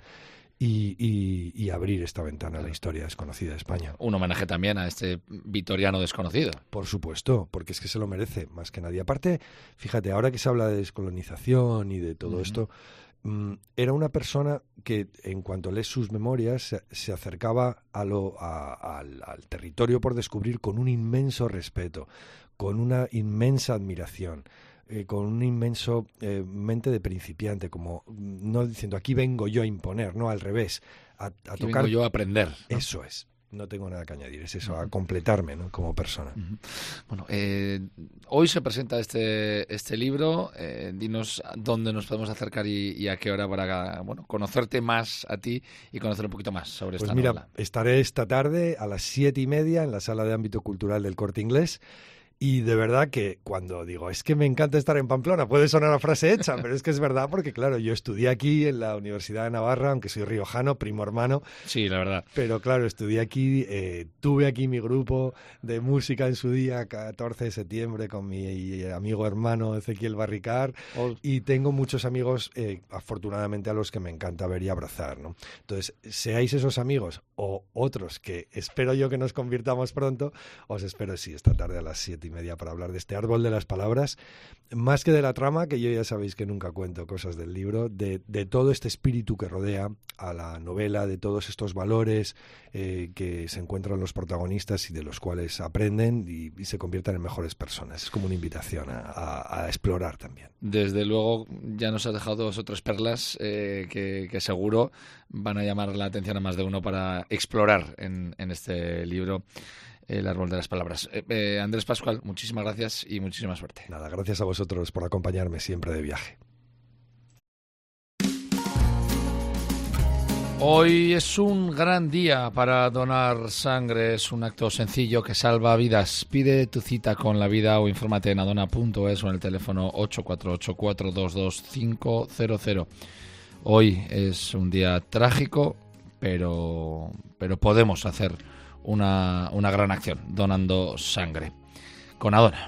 y, y, y abrir esta ventana claro. a la historia desconocida de España. Un homenaje también a este vitoriano desconocido. Por supuesto, porque es que se lo merece más que nadie. Aparte, fíjate, ahora que se habla de descolonización y de todo uh-huh. esto, mmm, era una persona que, en cuanto lees sus memorias, se, se acercaba a lo, a, al, al territorio por descubrir con un inmenso respeto, con una inmensa admiración. Eh, con un inmenso eh, mente de principiante, como no diciendo aquí vengo yo a imponer, no, al revés, a, a aquí tocar. Vengo yo a aprender, ¿no? Eso es. No tengo nada que añadir, es eso, uh-huh. a completarme, ¿no? Como persona. Uh-huh. Bueno, eh, hoy se presenta este este libro. Eh, dinos dónde nos podemos acercar y, y a qué hora para, bueno, conocerte más a ti y conocer un poquito más sobre pues esta mira, novela. Estaré esta tarde a las siete y media en la sala de ámbito cultural del Corte Inglés. Y de verdad que cuando digo, es que me encanta estar en Pamplona, puede sonar una frase hecha, pero es que es verdad porque, claro, yo estudié aquí en la Universidad de Navarra, aunque soy riojano, primo hermano. Sí, la verdad. Pero claro, estudié aquí, eh, tuve aquí mi grupo de música en su día, catorce de septiembre, con mi amigo hermano Ezequiel Barricar, oh. y tengo muchos amigos, eh, afortunadamente, a los que me encanta ver y abrazar, ¿no? Entonces, seáis esos amigos o otros que espero yo que nos convirtamos pronto, os espero, sí, esta tarde a las siete y media para hablar de este árbol de las palabras, más que de la trama, que yo ya sabéis que nunca cuento cosas del libro, de, de todo este espíritu que rodea a la novela, de todos estos valores eh, que se encuentran los protagonistas y de los cuales aprenden y, y se convierten en mejores personas. Es como una invitación a, a, a explorar también. Desde luego ya nos has dejado dos o tres perlas eh, que, que seguro van a llamar la atención a más de uno para explorar en, en este libro. El árbol de las palabras. Eh, eh, Andrés Pascual, muchísimas gracias y muchísima suerte. Nada, gracias a vosotros por acompañarme siempre de viaje. Hoy es un gran día para donar sangre. Es un acto sencillo que salva vidas. Pide tu cita con la vida o infórmate en adona punto es o en el teléfono ocho cuatro ocho, cuatro dos dos, cinco cero cero. Hoy es un día trágico, pero, pero podemos hacer Una, una gran acción, donando sangre. Con Adona.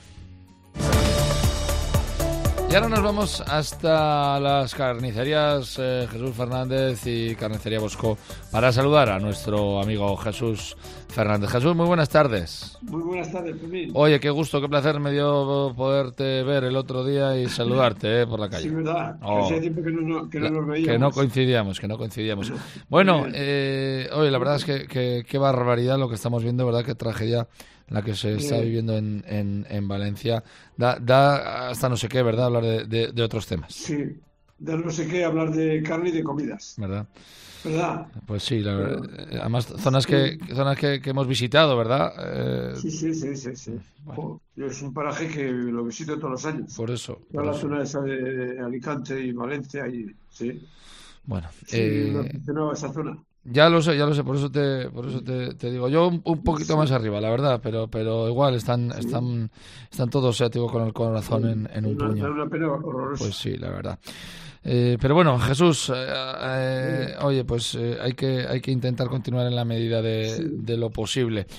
Y ahora nos vamos hasta las carnicerías eh, Jesús Fernández y Carnicería Bosco para saludar a nuestro amigo Jesús Fernández. Jesús, muy buenas tardes. Muy buenas tardes, Fermín. Oye, qué gusto, qué placer me dio poderte ver el otro día y saludarte eh, por la calle. Sí, verdad. Oh. Hacía tiempo que no, que no nos veíamos. Que no coincidíamos, que no coincidíamos. Bueno, eh, oye, la verdad es que, que qué barbaridad lo que estamos viendo, ¿verdad? Qué tragedia la que se está viviendo en, en, en Valencia. Da, da hasta no sé qué, ¿verdad? Hablar de, de, de otros temas. Sí, de no sé qué hablar de carne y de comidas. ¿Verdad? ¿Verdad? Pues sí, la verdad. Pero, además zonas que zonas que, que hemos visitado, ¿verdad? Eh... Sí, sí, sí, sí, sí. Bueno. Es un paraje que lo visito todos los años. Por eso. Toda la zona esa de Alicante y Valencia y sí. Bueno, sí, eh... no, esa zona. Ya lo sé, ya lo sé, por eso te, por eso te, te digo. Yo un, un poquito sí. más arriba, la verdad, pero, pero igual están, sí. están, están todos, ya te digo, con el corazón en, en un una, puño. Una pena horrorosa. Pues sí, la verdad. Eh, pero bueno, Jesús, eh, eh, oye, pues eh, hay que hay que intentar continuar en la medida de, sí. de lo posible.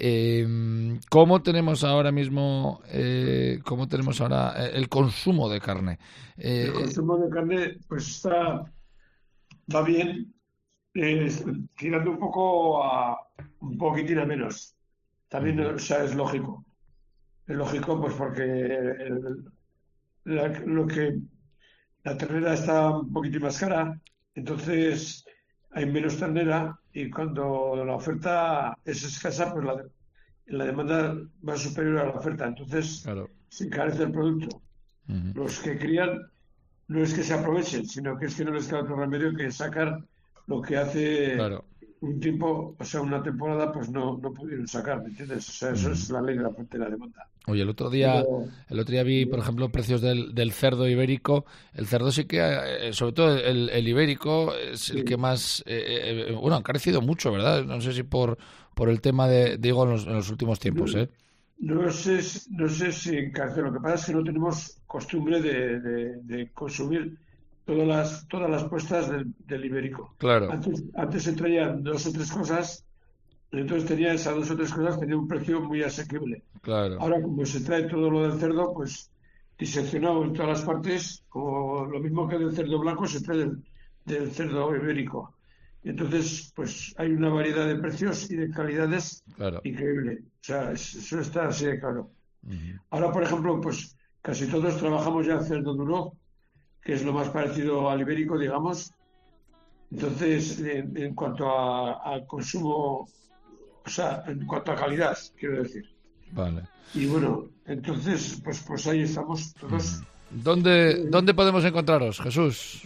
Eh, ¿Cómo tenemos ahora mismo, eh, cómo tenemos ahora el consumo de carne? Eh, el consumo de carne, pues está, va bien. Eh, tirando un poco a un poquitín a menos. También, o sea, es lógico. Es lógico, pues porque el, la, lo que la ternera está un poquitín más cara, entonces hay menos ternera y cuando la oferta es escasa, pues la, la demanda va superior a la oferta. Entonces claro. se encarece el producto. Uh-huh. Los que crían no es que se aprovechen, sino que es que no les queda otro remedio que sacar lo que hace claro. un tiempo, o sea, una temporada, pues no, no pudieron sacar, ¿me entiendes? O sea, eso mm. es la ley de la oferta y la demanda. Oye, el otro día, Pero, el otro día vi, por ejemplo, precios del, del cerdo ibérico. El cerdo sí que, eh, sobre todo el, el ibérico, es sí. el que más, eh, eh, bueno, ha crecido mucho, ¿verdad? No sé si por, por el tema de, digo, en los, en los últimos tiempos, ¿eh? No sé, no sé si encarece. Lo que pasa es que no tenemos costumbre de, de, de consumir todas las todas las puestas del, del ibérico. Claro. Antes, antes se traían dos o tres cosas, entonces tenía esas dos o tres cosas, tenía un precio muy asequible. Claro. Ahora, como se trae todo lo del cerdo, pues diseccionado en todas las partes, como lo mismo que del cerdo blanco, se trae del, del cerdo ibérico. Entonces, pues hay una variedad de precios y de calidades claro. increíble. O sea, eso está así de claro. Uh-huh. Ahora, por ejemplo, pues casi todos trabajamos ya cerdo duro, que es lo más parecido al ibérico, digamos. Entonces, en, en cuanto a, a consumo, o sea, en cuanto a calidad, quiero decir. Vale. Y bueno, entonces, pues pues ahí estamos todos. ¿Dónde, eh, ¿dónde podemos encontraros, Jesús?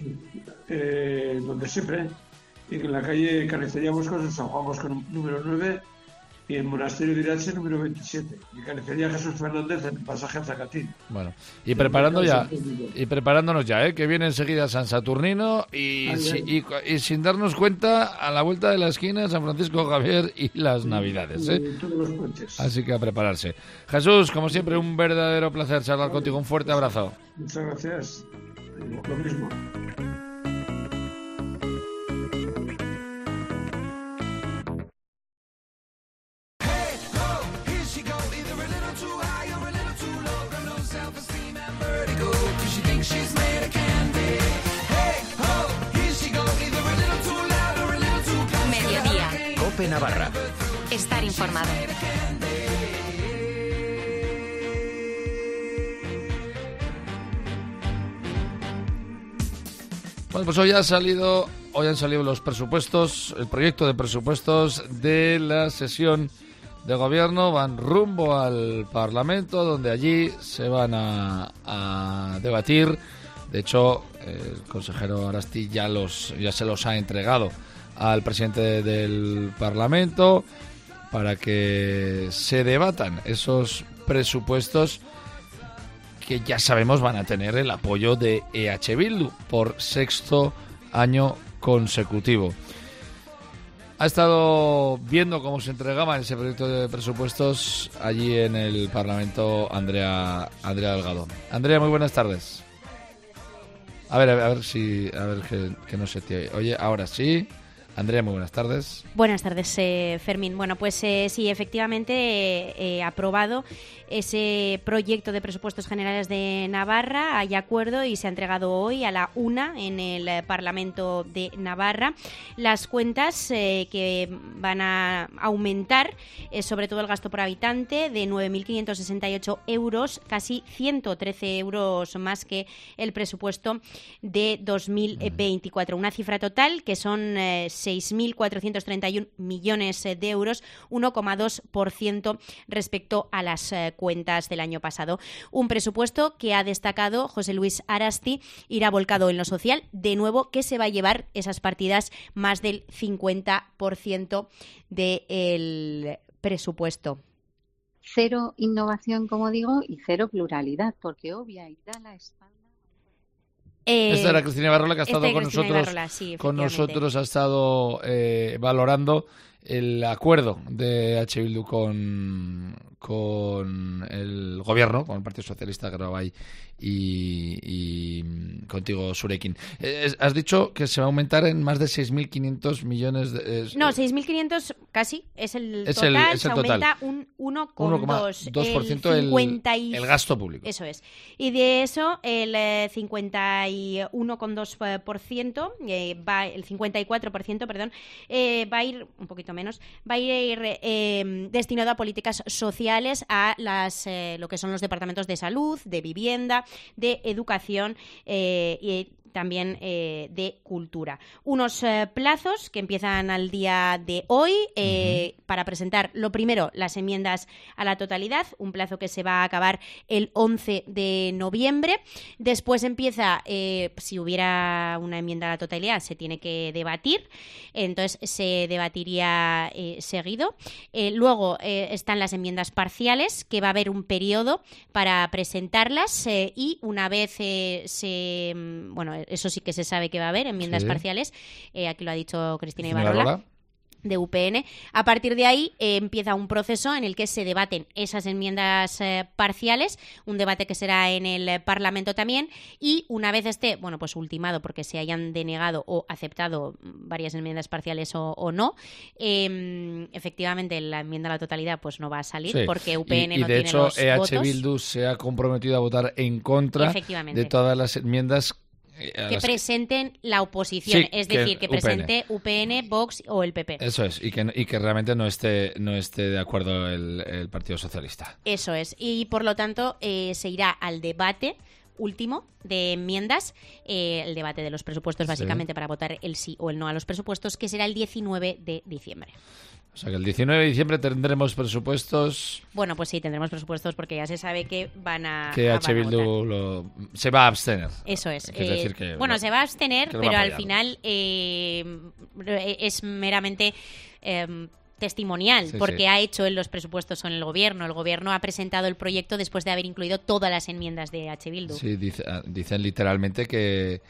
Eh, donde siempre, en la calle Carnicería Boscos, en San Juan Bosco número nueve, y en Monasterio de Irache número veintisiete, y Carnicería Jesús Fernández en el pasaje Zacatín. Bueno, y preparando ya, y preparándonos ya, ¿eh? Que viene enseguida San Saturnino y, ay, si, ay. y, y sin darnos cuenta, a la vuelta de la esquina, San Francisco Javier y las sí, Navidades, ¿eh? Todos los puentes. Así que a prepararse. Jesús, como siempre, un verdadero placer charlar contigo. Un fuerte abrazo. Muchas gracias. Lo mismo. Navarra. Estar informado. Bueno, pues hoy ha salido, hoy han salido los presupuestos, el proyecto de presupuestos de la sesión de gobierno, van rumbo al Parlamento, donde allí se van a, a debatir. De hecho, el consejero Arasti ya los, ya se los ha entregado al presidente del Parlamento para que se debatan esos presupuestos que ya sabemos van a tener el apoyo de E H Bildu por sexto año consecutivo. Ha estado viendo cómo se entregaba ese proyecto de presupuestos allí en el Parlamento Andrea, Andrea Delgado. Andrea, muy buenas tardes. A ver, a ver si, a ver que, que no se te oye. Ahora sí. Andrea, muy buenas tardes. Buenas tardes, eh, Fermín. Bueno, pues eh, sí, efectivamente he eh, aprobado ese proyecto de presupuestos generales de Navarra. Hay acuerdo y se ha entregado hoy a la una en el eh, Parlamento de Navarra. Las cuentas eh, que van a aumentar, eh, sobre todo el gasto por habitante, de nueve mil quinientos sesenta y ocho euros, casi ciento trece euros más que el presupuesto de dos mil veinticuatro. Una cifra total que son eh, dieciséis mil cuatrocientos treinta y uno millones de euros, uno coma dos por ciento respecto a las eh, cuentas del año pasado. Un presupuesto que ha destacado José Luis Arasti irá volcado en lo social, de nuevo, que se va a llevar esas partidas más del cincuenta por ciento del presupuesto. Cero innovación, como digo, y cero pluralidad, porque obvia y da la espalda. Eh, Esta era Cristina Ibarrola, que ha estado con Cristina nosotros, Ibarrola, sí, con nosotros, ha estado eh, valorando el acuerdo de H. Bildu con, con el gobierno, con el Partido Socialista, Garabay y, y contigo, Surekin. Eh, has dicho que se va a aumentar en más de seis mil quinientos millones de... Es, no, seis mil quinientos casi, es el es total, el, es el se total. aumenta un uno coma dos por ciento el, el, el gasto público. Eso es. Y de eso, el eh, cincuenta y uno coma dos por ciento, eh, va, el cincuenta y cuatro por ciento, perdón, eh, va a ir, un poquito menos, va a ir eh, destinado a políticas sociales, a las eh, lo que son los departamentos de salud, de vivienda, de educación eh, y también eh, de cultura. Unos eh, plazos que empiezan al día de hoy eh, uh-huh. para presentar, lo primero, las enmiendas a la totalidad, un plazo que se va a acabar el once de noviembre. Después empieza, eh, si hubiera una enmienda a la totalidad, se tiene que debatir, entonces se debatiría eh, seguido. Eh, luego eh, están las enmiendas parciales, que va a haber un periodo para presentarlas eh, y una vez eh, se... bueno, eso sí que se sabe que va a haber enmiendas sí. parciales, eh, aquí lo ha dicho Cristina Ibarrola, de U P N. A partir de ahí eh, empieza un proceso en el que se debaten esas enmiendas eh, parciales, un debate que será en el eh, Parlamento también, y una vez esté, bueno, pues ultimado porque se hayan denegado o aceptado varias enmiendas parciales o, o no, eh, efectivamente la enmienda a la totalidad pues no va a salir sí. porque U P N y, y no de tiene hecho, los E H votos. Bildu se ha comprometido a votar en contra de todas las enmiendas que presenten la oposición, sí, es decir, que, que U P N. presente U P N, Vox o el P P. Eso es, y que, y que realmente no esté, no esté de acuerdo el, el Partido Socialista. Eso es, y por lo tanto eh, se irá al debate último de enmiendas, eh, el debate de los presupuestos básicamente sí. para votar el sí o el no a los presupuestos, que será el diecinueve de diciembre. O sea que el diecinueve de diciembre tendremos presupuestos. Bueno, pues sí, tendremos presupuestos porque ya se sabe que van a Que a, H. Bildu lo, se va a abstener. Eso es. es eh, decir que, bueno, lo, se va a abstener, pero a al final eh, es meramente eh, testimonial, sí, porque sí. ha hecho en los presupuestos con el gobierno. El gobierno ha presentado el proyecto después de haber incluido todas las enmiendas de H. Bildu. Sí, dice, dicen literalmente que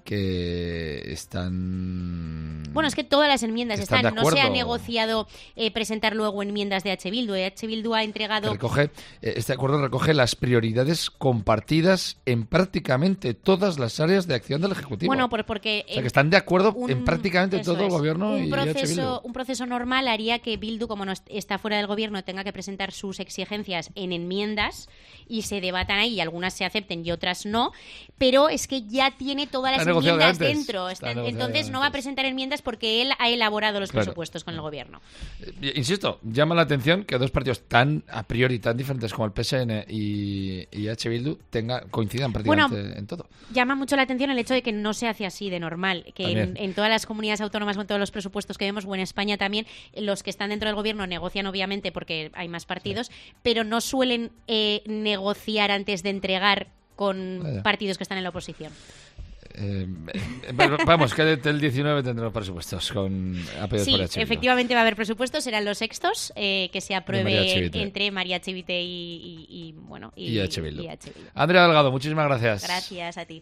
que están... Bueno, es que todas las enmiendas están, están no se ha negociado eh, presentar luego enmiendas de H. Bildu. H. Bildu ha entregado... Recoge, este acuerdo recoge las prioridades compartidas en prácticamente todas las áreas de acción del Ejecutivo. Bueno, por, porque... O sea, que están de acuerdo un, en prácticamente todo el gobierno un y proceso, H. Bildu. Un proceso normal haría que Bildu, como no está fuera del gobierno, tenga que presentar sus exigencias en enmiendas y se debatan ahí, y algunas se acepten y otras no, pero es que ya tiene todas las enmiendas de dentro. Está, entonces no va a presentar enmiendas porque él ha elaborado los claro. presupuestos con el gobierno. Eh, insisto, llama la atención que dos partidos tan a priori tan diferentes como el P S N y, y H. Bildu tenga, coincidan prácticamente bueno, en todo. Llama mucho la atención el hecho de que no se hace así de normal, que en, en todas las comunidades autónomas, en todos los presupuestos que vemos, o en España también, los que están dentro del gobierno negocian obviamente porque hay más partidos, sí. pero no suelen eh, negociar antes de entregar con Vaya. partidos que están en la oposición. Eh, vamos, que el diecinueve tendremos presupuestos con sí, por H. efectivamente va a haber presupuestos, serán los sextos eh, que se apruebe entre María Chivite y, y, y bueno y, y H. Bildu. Andrea Delgado, muchísimas gracias. Gracias a ti.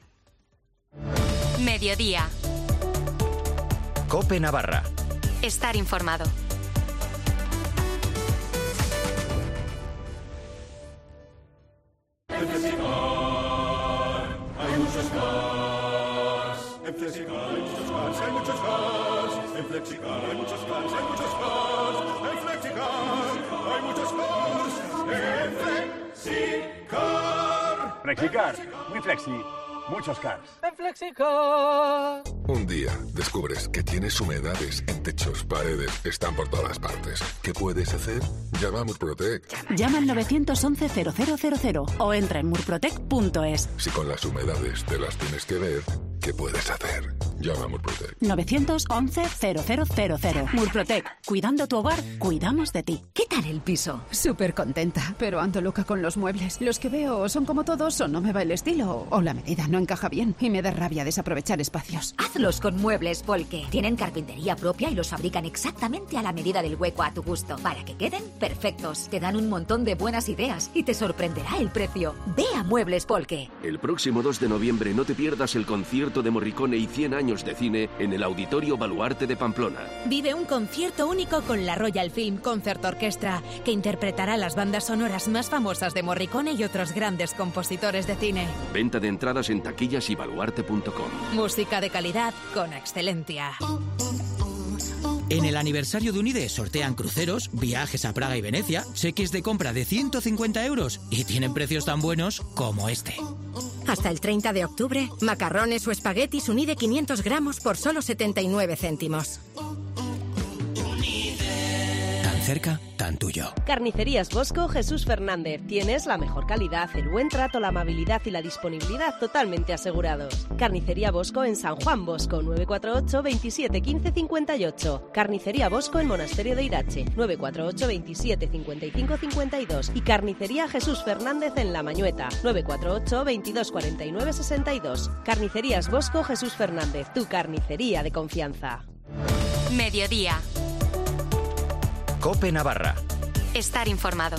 Mediodía. COPE Navarra. Estar informado. Hay muchos cars. En Flexicar hay muchos cars, hay muchos cars. En Flexicar hay muchos cars, hay muchos cars. En Flexicar hay muchos cars. En Flexicar. Flexicar, muy flexi. Muchos cars. En Flexicar. Un día descubres que tienes humedades en techos, paredes, están por todas partes. ¿Qué puedes hacer? Llama a Murprotec. Llama al nueve once cero cero cero cero o entra en murprotec punto es. Si con las humedades te las tienes que ver, ¿qué puedes hacer? Llama a Murprotec. nueve once cero cero cero cero. Murprotec. Cuidando tu hogar, cuidamos de ti. ¿Qué tal el piso? Súper contenta, pero ando loca con los muebles. Los que veo son como todos o no me va el estilo o la medida no encaja bien y me da rabia desaprovechar espacios. Hazlos con Muebles Polke. Tienen carpintería propia y los fabrican exactamente a la medida del hueco a tu gusto, para que queden perfectos. Te dan un montón de buenas ideas y te sorprenderá el precio. Ve a Muebles Polke. El próximo dos de noviembre no te pierdas el concierto de Morricone y cien años de cine en el Auditorio Baluarte de Pamplona. Vive un concierto único con la Royal Film Concert Orchestra, que interpretará las bandas sonoras más famosas de Morricone y otros grandes compositores de cine. Venta de entradas en taquillas y baluarte punto com. Música de calidad con excelencia. En el aniversario de Unide sortean cruceros, viajes a Praga y Venecia, cheques de compra de ciento cincuenta euros y tienen precios tan buenos como este. Hasta el treinta de octubre, macarrones o espaguetis Unide quinientos gramos por solo setenta y nueve céntimos. Tan cerca, tan tuyo. Carnicerías Bosco Jesús Fernández. Tienes la mejor calidad, el buen trato, la amabilidad y la disponibilidad totalmente asegurados. Carnicería Bosco en San Juan Bosco, nueve cuatro ocho, veintisiete, quince, cincuenta y ocho. Carnicería Bosco en Monasterio de Irache, nueve cuatro ocho, veintisiete, cincuenta y cinco, cincuenta y dos. Y Carnicería Jesús Fernández en La Mañueta, nueve cuatro ocho, veintidós, cuarenta y nueve, sesenta y dos. Carnicerías Bosco Jesús Fernández, tu carnicería de confianza. Mediodía. COPE Navarra. Estar informado.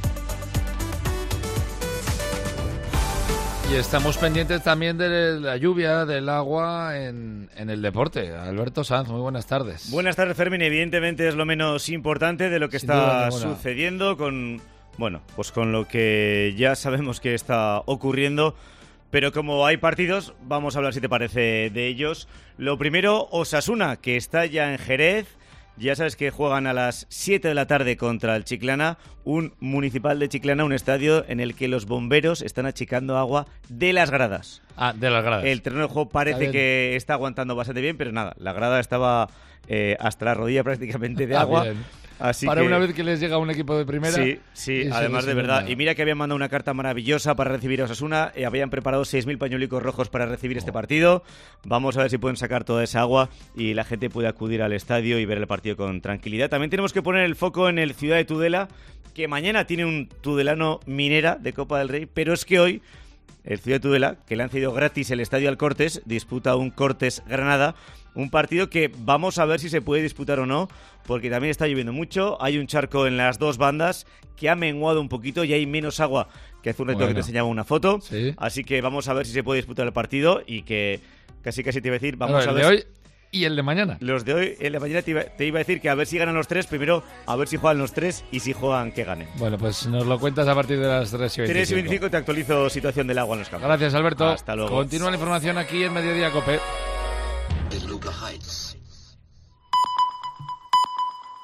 Y estamos pendientes también de la lluvia, del agua en, en el deporte. Alberto Sanz, muy buenas tardes. Buenas tardes, Fermín. Evidentemente es lo menos importante de lo que Sin está sucediendo con, bueno, pues con lo que ya sabemos que está ocurriendo. Pero como hay partidos, vamos a hablar, si te parece, de ellos. Lo primero, Osasuna, que está ya en Jerez. Ya sabes que juegan a las siete de la tarde contra el Chiclana, un municipal de Chiclana, un estadio en el que los bomberos están achicando agua de las gradas. Ah, de las gradas. El terreno de juego parece que está aguantando bastante bien, pero nada, la grada estaba eh, hasta la rodilla prácticamente de agua. Ah, Así para que, una vez que les llega un equipo de primera. Sí, sí, además de verdad. Nada. Y mira que habían mandado una carta maravillosa para recibir a Osasuna. Eh, habían preparado seis mil pañuelicos rojos para recibir oh. este partido. Vamos a ver si pueden sacar toda esa agua y la gente puede acudir al estadio y ver el partido con tranquilidad. También tenemos que poner el foco en el Ciudad de Tudela, que mañana tiene un Tudelano Minera de Copa del Rey, pero es que hoy el Ciudad de Tudela, que le han cedido gratis el estadio al Cortes, disputa un Cortes-Granada. Un partido que vamos a ver si se puede disputar o no, porque también está lloviendo mucho, hay un charco en las dos bandas que ha menguado un poquito y hay menos agua que hace un rato bueno. que te enseñaba una foto, ¿Sí? Así que vamos a ver si se puede disputar el partido y que casi casi te iba a decir, vamos bueno, a ver... El de hoy y el de mañana. Los de hoy, el de mañana te iba, te iba a decir que a ver si ganan los tres, primero a ver si juegan los tres y si juegan que ganen. Bueno, pues nos lo cuentas a partir de las tres y veinticinco. tres y veinticinco te actualizo situación del agua en los campos. Gracias, Alberto. Hasta luego. Continúa la información aquí en Mediodía COPE.